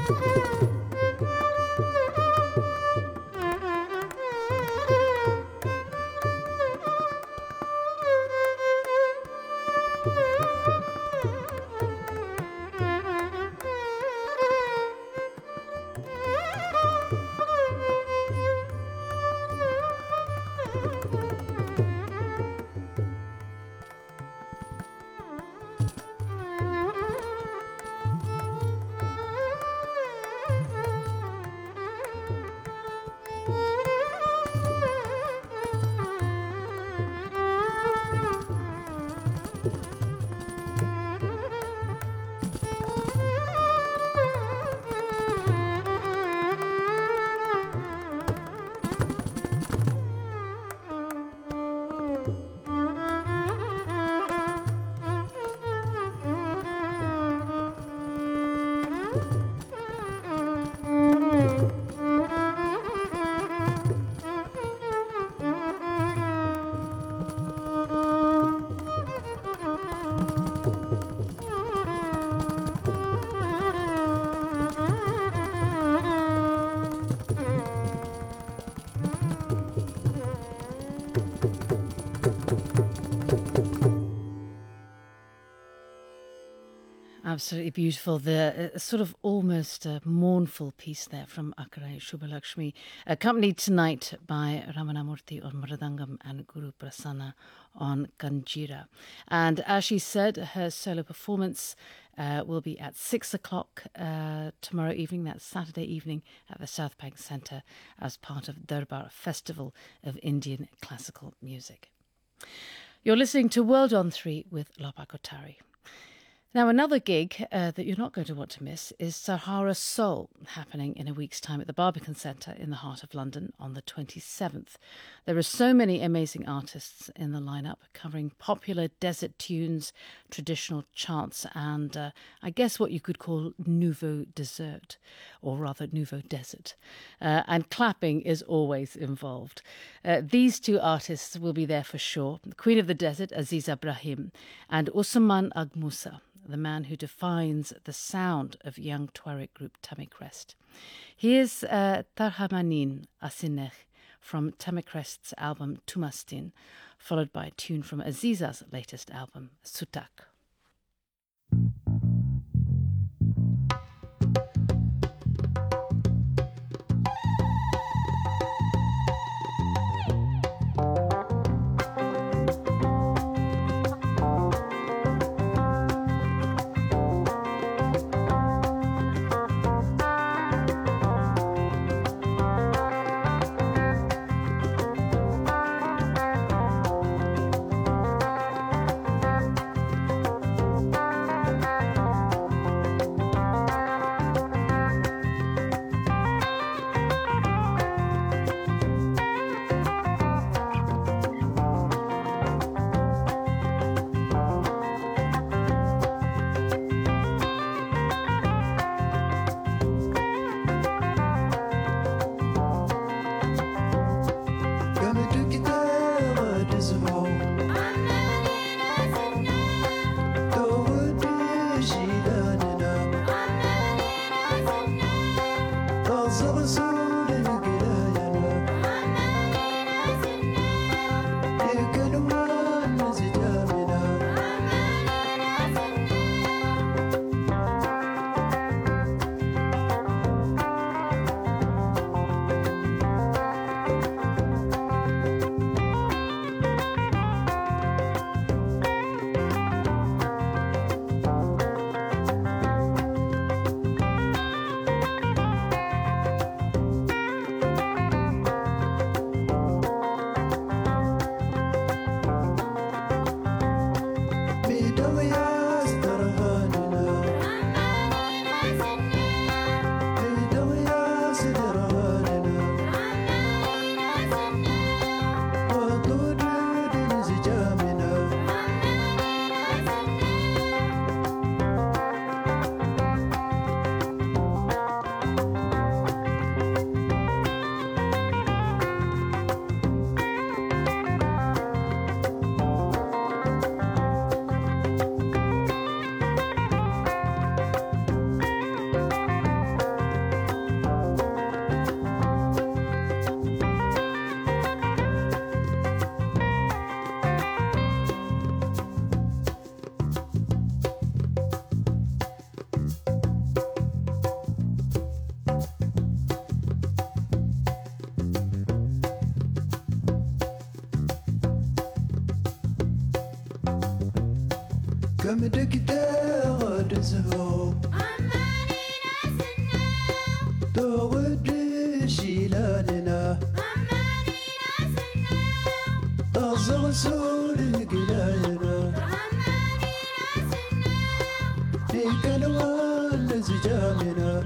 Absolutely beautiful. The uh, sort of almost uh, mournful piece there from Akarai Shubhalakshmi, accompanied tonight by Ramanamurthy on Mridangam and Guru Prasanna on Kanjira. And as she said, her solo performance uh, will be at six o'clock uh, tomorrow evening, that's Saturday evening, at the South Bank Centre as part of Darbar Festival of Indian Classical Music. You're listening to World on Three with Lopa Kothari. Now, another gig uh, that you're not going to want to miss is Sahara Soul, happening in a week's time at the Barbican Centre in the heart of London on the twenty-seventh. There are so many amazing artists in the lineup, covering popular desert tunes, traditional chants, and uh, I guess what you could call nouveau dessert, or rather nouveau desert. Uh, and clapping is always involved. Uh, these two artists will be there for sure. Queen of the Desert, Aziza Brahim, and Usman Ag Musa, the man who defines the sound of young Tuareg group Tamicrest. Here's uh, Tarhamanin Asinech from Tamicrest's album Tumastin, followed by a tune from Aziza's latest album, Sutak. كم دقيقة غاد زهو تغد شيلاننا تغزغ سوري قلالنا فيك الوان زجامنا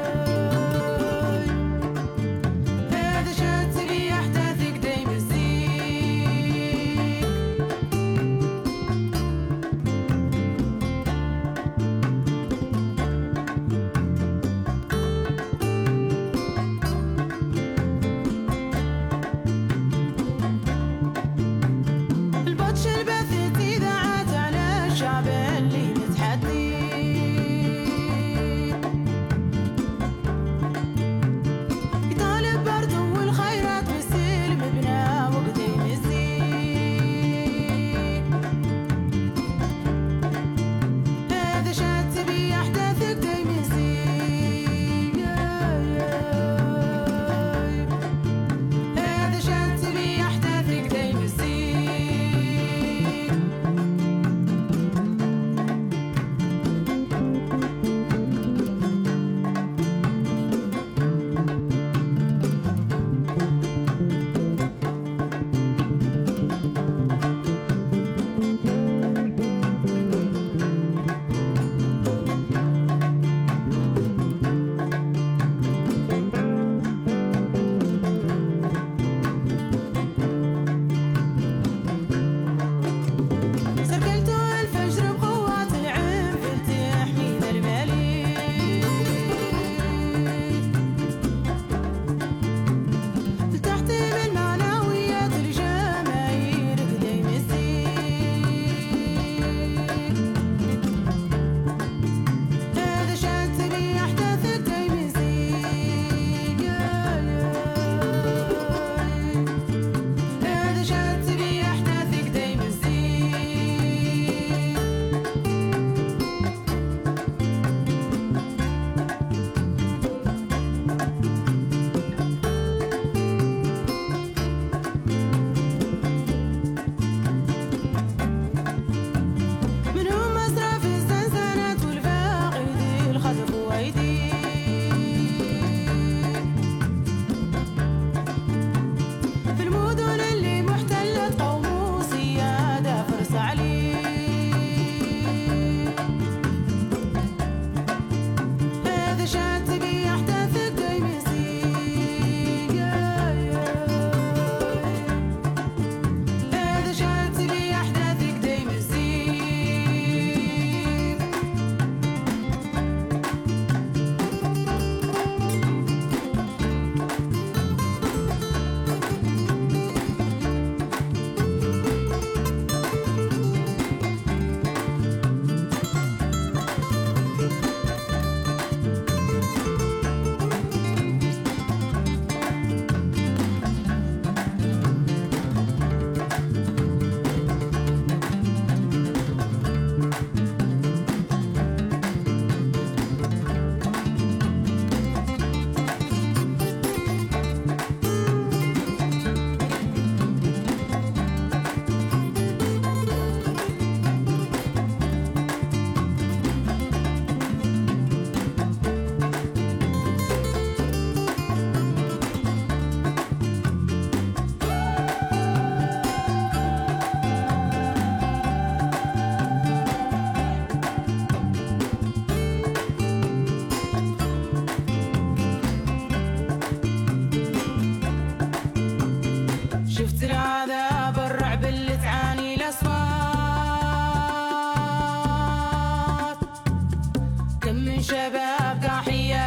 هذا شات بي يحتاثك دايما زين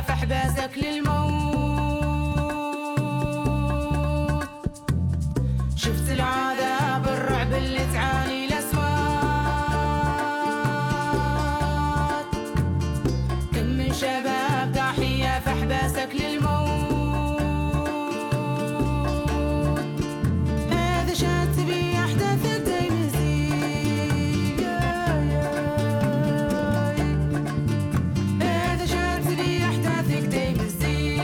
في حباسك للموت شفت العذاب الرعب اللي تعاني الأصوات كم من شباب ضحية في حباسك للموت هذا شات بي أحداث الدين زيد هذا شات بي أحداثك دايما زيد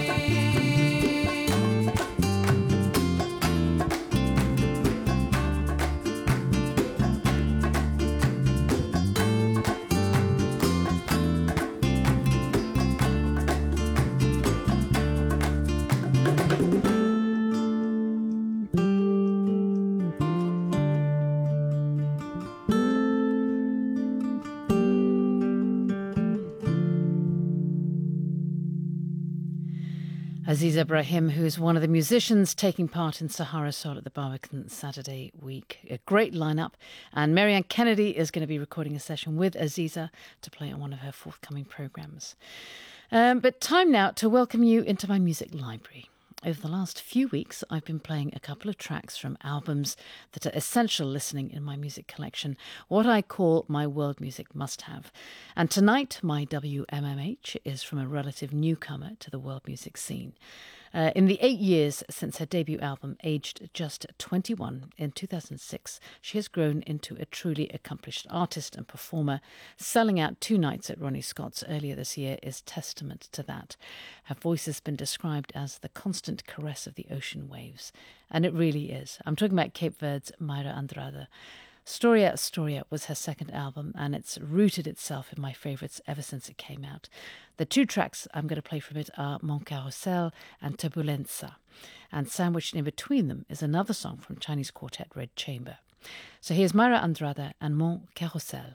Aziz Ibrahim, who is one of the musicians taking part in Sahara Soul at the Barbican Saturday week. A great lineup. And Marianne Kennedy is going to be recording a session with Aziza to play on one of her forthcoming programmes. Um, but time now to welcome you into my music library. Over the last few weeks, I've been playing a couple of tracks from albums that are essential listening in my music collection, what I call my world music must-have. And tonight, my W M M H is from a relative newcomer to the world music scene. Uh, in the eight years since her debut album, aged just twenty-one in two thousand six, she has grown into a truly accomplished artist and performer. Selling out two nights at Ronnie Scott's earlier this year is testament to that. Her voice has been described as the constant caress of the ocean waves, and it really is. I'm talking about Cape Verde's Mayra Andrade. Storia Storia was her second album, and it's rooted itself in my favourites ever since it came out. The two tracks I'm going to play from it are Mon Carrousel and Turbulenza, and sandwiched in between them is another song from Chinese quartet Red Chamber. So here's Mayra Andrade and Mon Carrousel.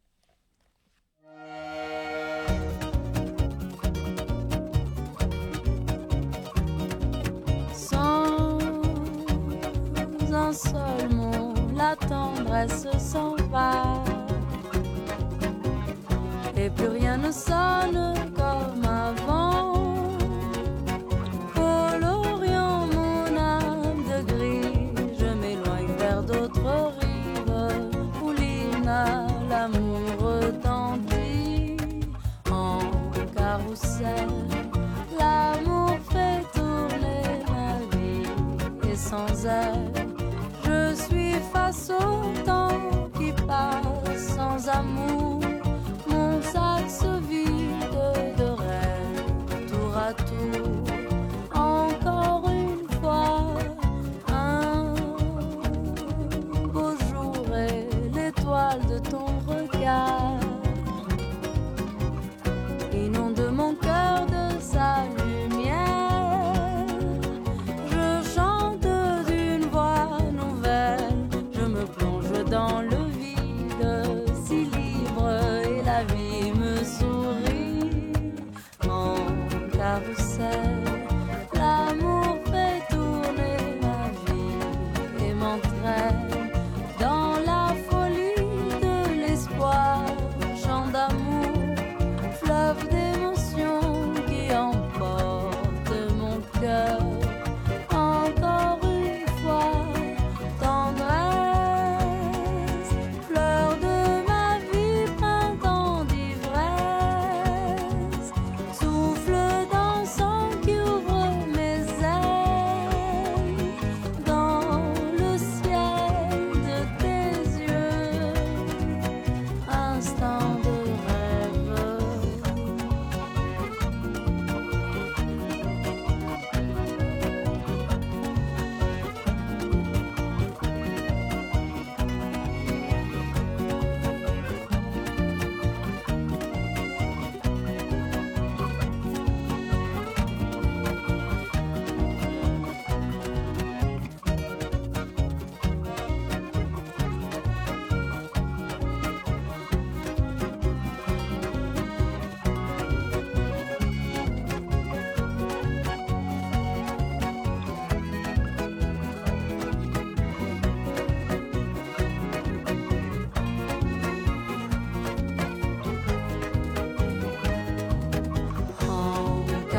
Sans un seul mot, la tendresse s'en va et plus rien ne sonne comme avant. Au Lorient, mon âme de gris, je m'éloigne vers d'autres rives où l'hymne à l'amour retentit en carrousel. L'amour fait tourner ma vie et sans elle je suis face au temps qui passe sans amour. Mon sac se vide de rêves tour à tour. Encore une fois, un beau jour et l'étoile de ton regard inonde mon cœur de sa lumière. Je chante d'une voix nouvelle, je me plonge dans le vide, si libre et la vie me sourit. En carrousel, l'amour fait tourner ma vie et m'entraîne dans la folie de l'espoir. Chant d'amour, fleuve d'émotions qui emporte mon cœur. Encore une fois, tendresse, fleur de ma vie, printemps d'ivresse, souffle dansant qui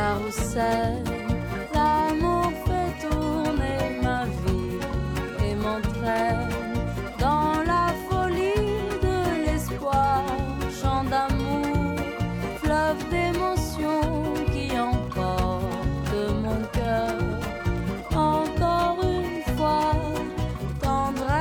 carrousel. L'amour fait tourner ma vie et m'entraîne dans la folie de l'espoir. Chant d'amour, fleuve d'émotions qui emporte mon cœur. Encore une fois, tendresse,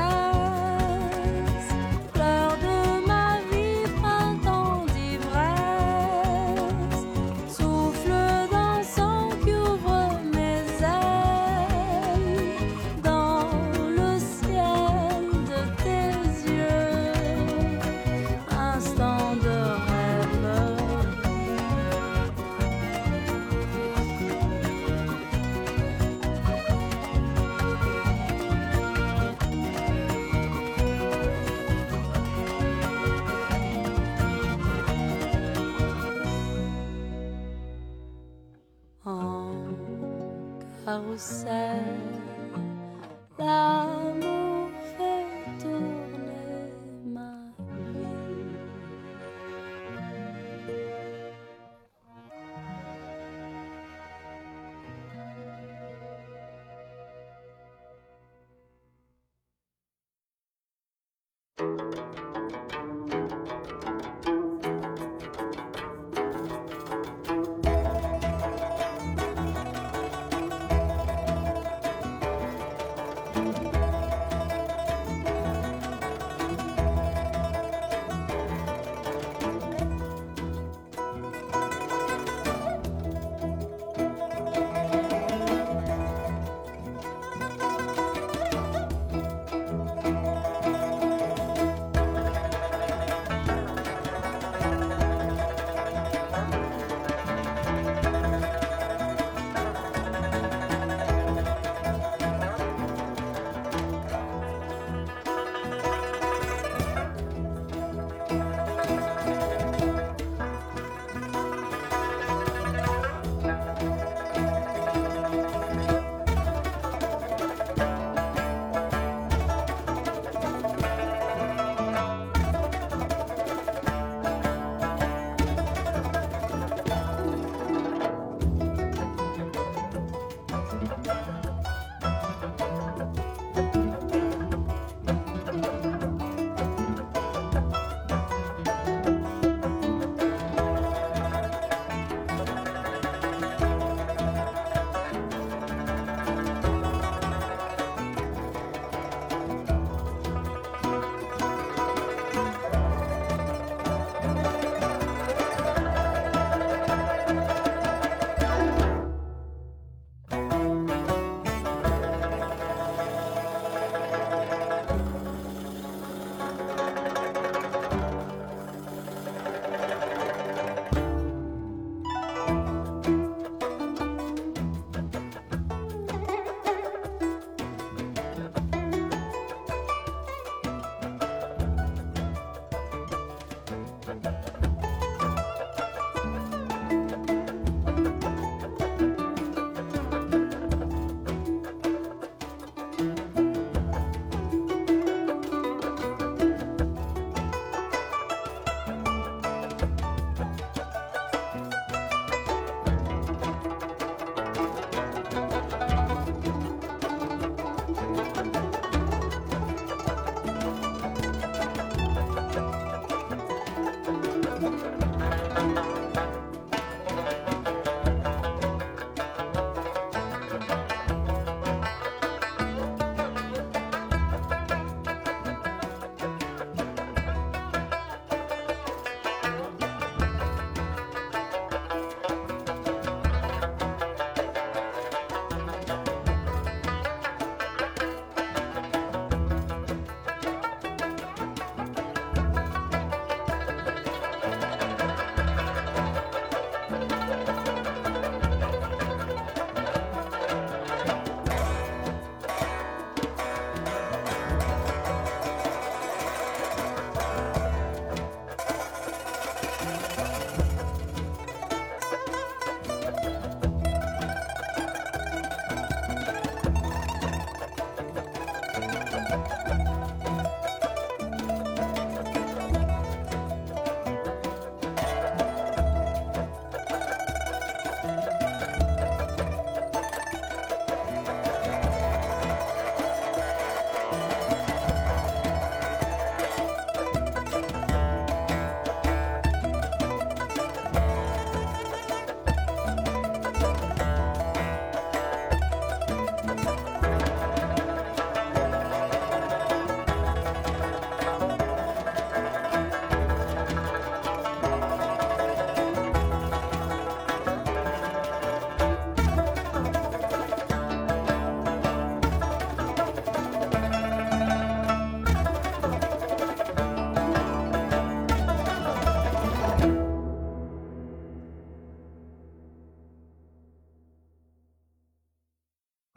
fleur de ma vie, printemps d'ivresse, souffle dansant qui ouvre mes ailes dans le ciel de tes yeux, instant de rêve. En carrousel, l'amour fait tourner ma vie.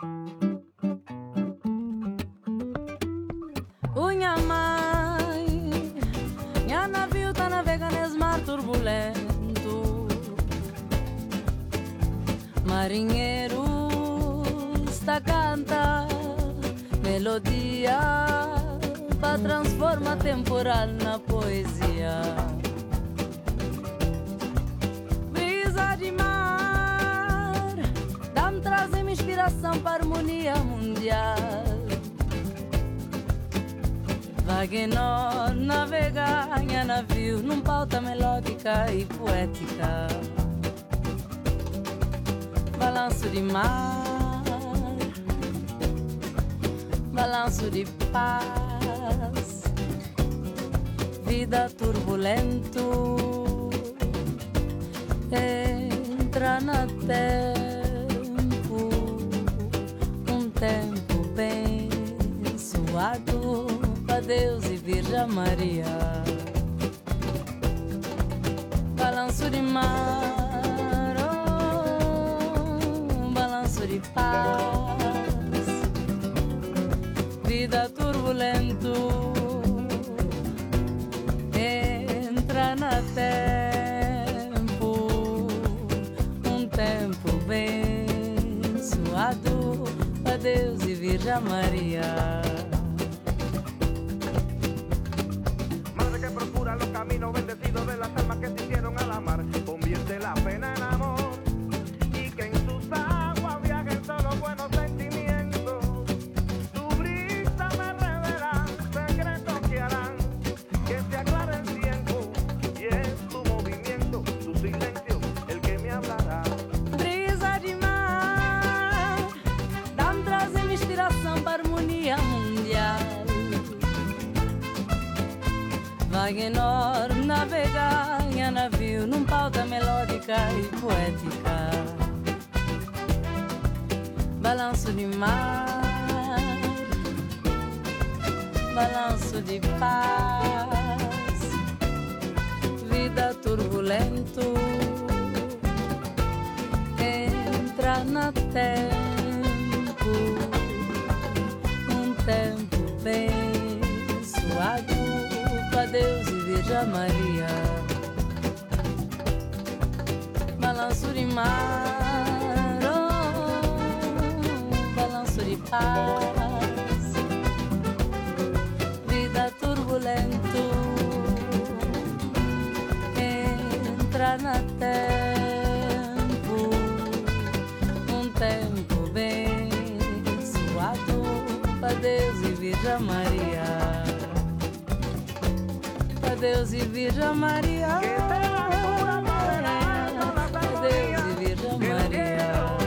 Unha mãe, minha navio tá navegando nesse mar turbulento. Marinheiro está canta melodia para transformar temporal na poesia. Brisa de mar, dá-me trazem inspiração para harmonia mundial. Vaguenor navega em navio num pauta melódica e poética. Balanço de mar, balanço de paz, vida turbulento, entra na tempo, um tempo bem suado para Deus e Virgem Maria. Balanço de mar, oh, balanço de paz, vida turbulento, entra na tempo, um tempo bem suado para Deus e Virgem Maria. Madre que procura los caminos bendecidos de las almas que se hicieron a la mar, convierte la pena en amor y que en sus aguas viajen solo buenos sentimientos. Tu brisa me revela secretos que harán que se aclare el tiempo y es tu movimiento, tu silencio el que me hablará. Brisa de mar, dá-me trazem inspiração para harmonia mundial. Vaguenor navega em navio num pauta melódica e poética. Balanço de mar, balanço de paz, vida turbulento, entra na tempo, um tempo bem suado para Deus e Virgem Maria. Balanço de mar, oh, balanço de paz, vida turbulento, entra na tempo, um tempo bem suado para Deus e Virgem Maria. Deus e Virgem Maria, Deus e Virgem Maria.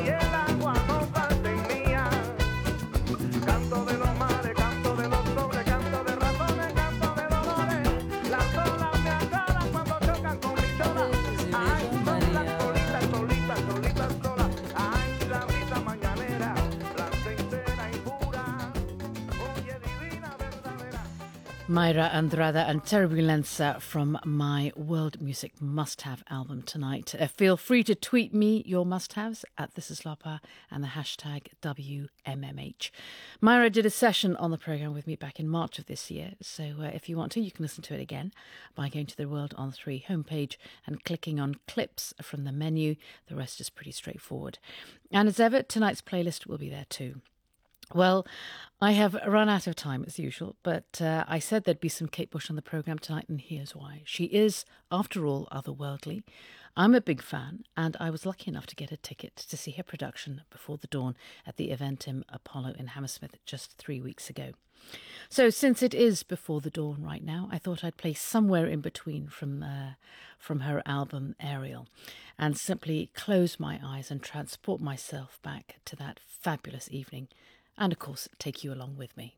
Canto de los mares, canto de los soles, canto de razones, canto de dolores. Las olas me agarran cuando chocan con mis olas. Ay, solas, solitas, solitas, solitas, solas. Ay, la brisa mañanera, blanca y serena y pura. Oye, divina, verdadera. Mayra Andrada and Turbulenza from my World Music Must-Have album tonight. Uh, feel free to tweet me your must-haves at This Is Lapa and the hashtag W M M H. Mayra did a session on the programme with me back in March of this year, so uh, if you want to, you can listen to it again by going to the World on three homepage and clicking on clips from the menu. The rest is pretty straightforward. And as ever, tonight's playlist will be there too. Well, I have run out of time as usual, but uh, I said there'd be some Kate Bush on the programme tonight, and here's why. She is, after all, otherworldly. I'm a big fan, and I was lucky enough to get a ticket to see her production Before the Dawn at the Eventim Apollo in Hammersmith just three weeks ago. So since it is Before the Dawn right now, I thought I'd play somewhere in between from uh, from her album Ariel and simply close my eyes and transport myself back to that fabulous evening and, of course, take you along with me.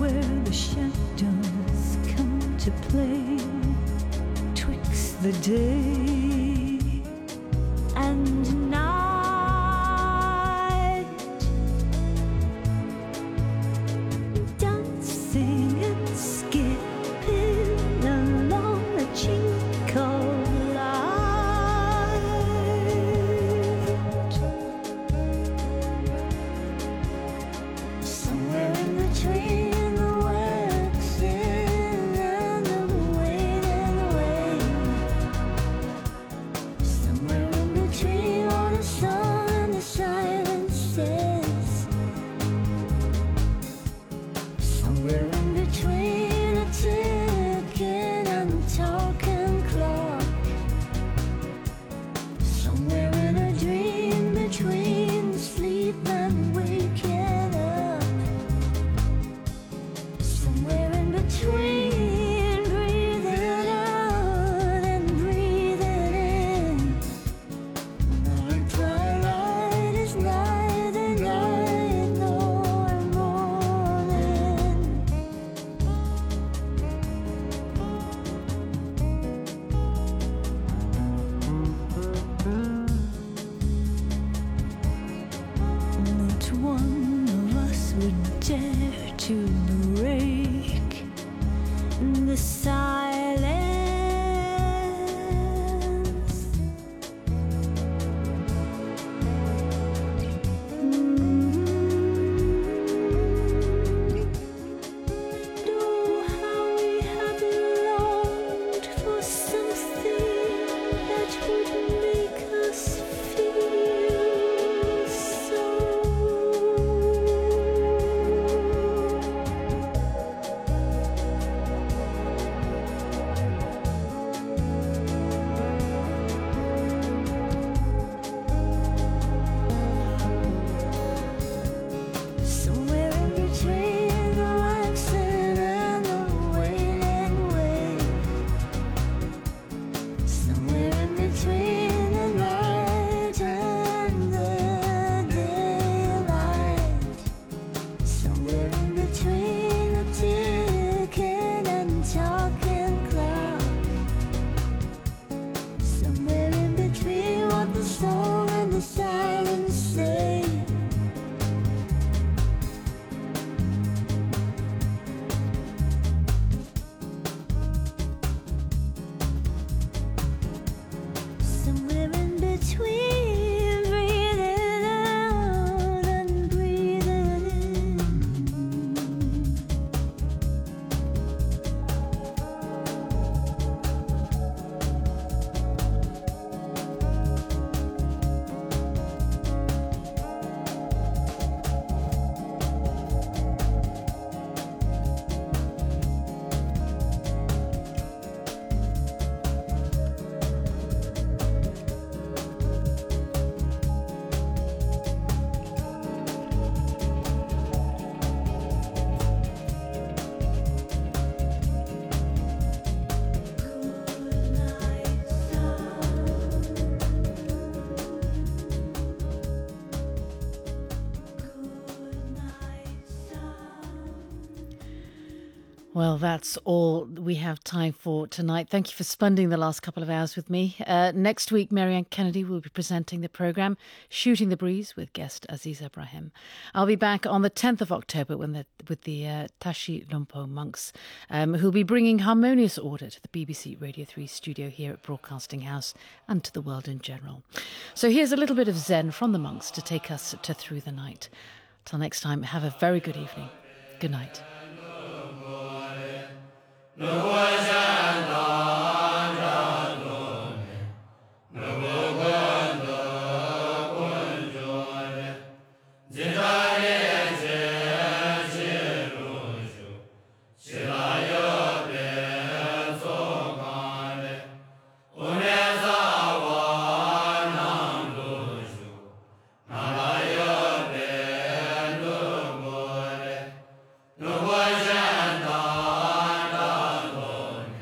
where the shadows come to play twixt the day and night, dancing and skipping along a chink of light. Somewhere in between the waxing and the waiting away, somewhere in between all the song and the silences, somewhere in between a ticking and talking clock, somewhere in a dream between sleep and waking up, somewhere in between breathing out and breathing in. Night twilight is neither night nor morning. Not one of us would dare to break the silence. Oh, how we have longed for something that would make us feel so. Somewhere in between the waxing and the wailing away, somewhere in between the night and the daylight, somewhere in between the ticking and talking clock, somewhere in between what the song and the silence say. Somewhere in between breathing out and breathing in. Well, that's all we have time for tonight. Thank you for spending the last couple of hours with me. Uh, next week, Marianne Kennedy will be presenting the programme Shooting the Breeze with guest Aziz Ibrahim. I'll be back on the tenth of October when the, with the uh, Tashi Lumpo monks, um, who'll be bringing harmonious order to the B B C Radio three studio here at Broadcasting House and to the world in general. So here's a little bit of Zen from the monks to take us to through the night. Till next time, have a very good evening. Good night. No was and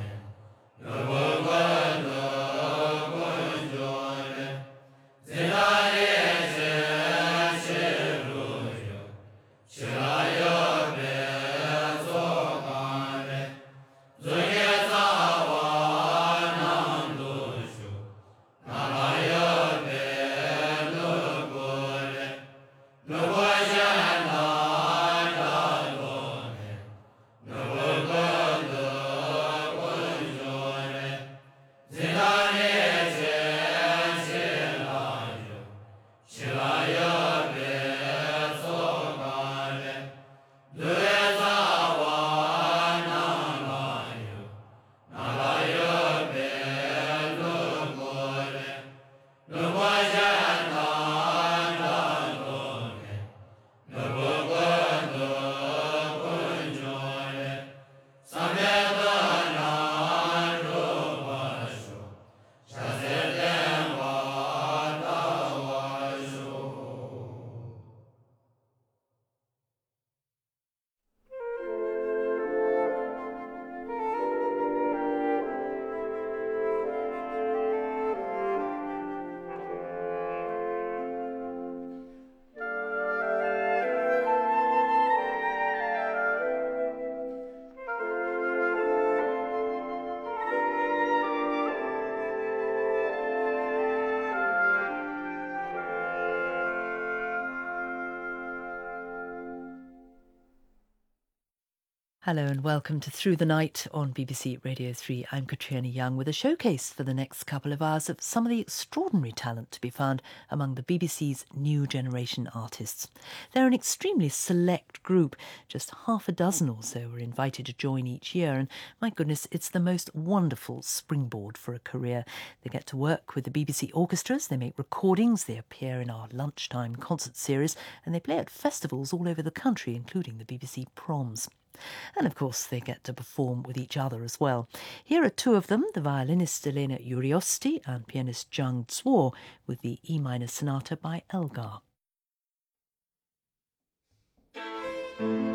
Hello and welcome to Through the Night on B B C Radio three. I'm Katrina Young with a showcase for the next couple of hours of some of the extraordinary talent to be found among the B B C's new generation artists. They're an extremely select group. Just half a dozen or so are invited to join each year, and my goodness, it's the most wonderful springboard for a career. They get to work with the B B C orchestras, they make recordings, they appear in our lunchtime concert series, and they play at festivals all over the country, including the B B C Proms. And of course they get to perform with each other as well. Here are two of them, the violinist Elena Uriosti and pianist Zhang Zuo, with the E minor sonata by Elgar.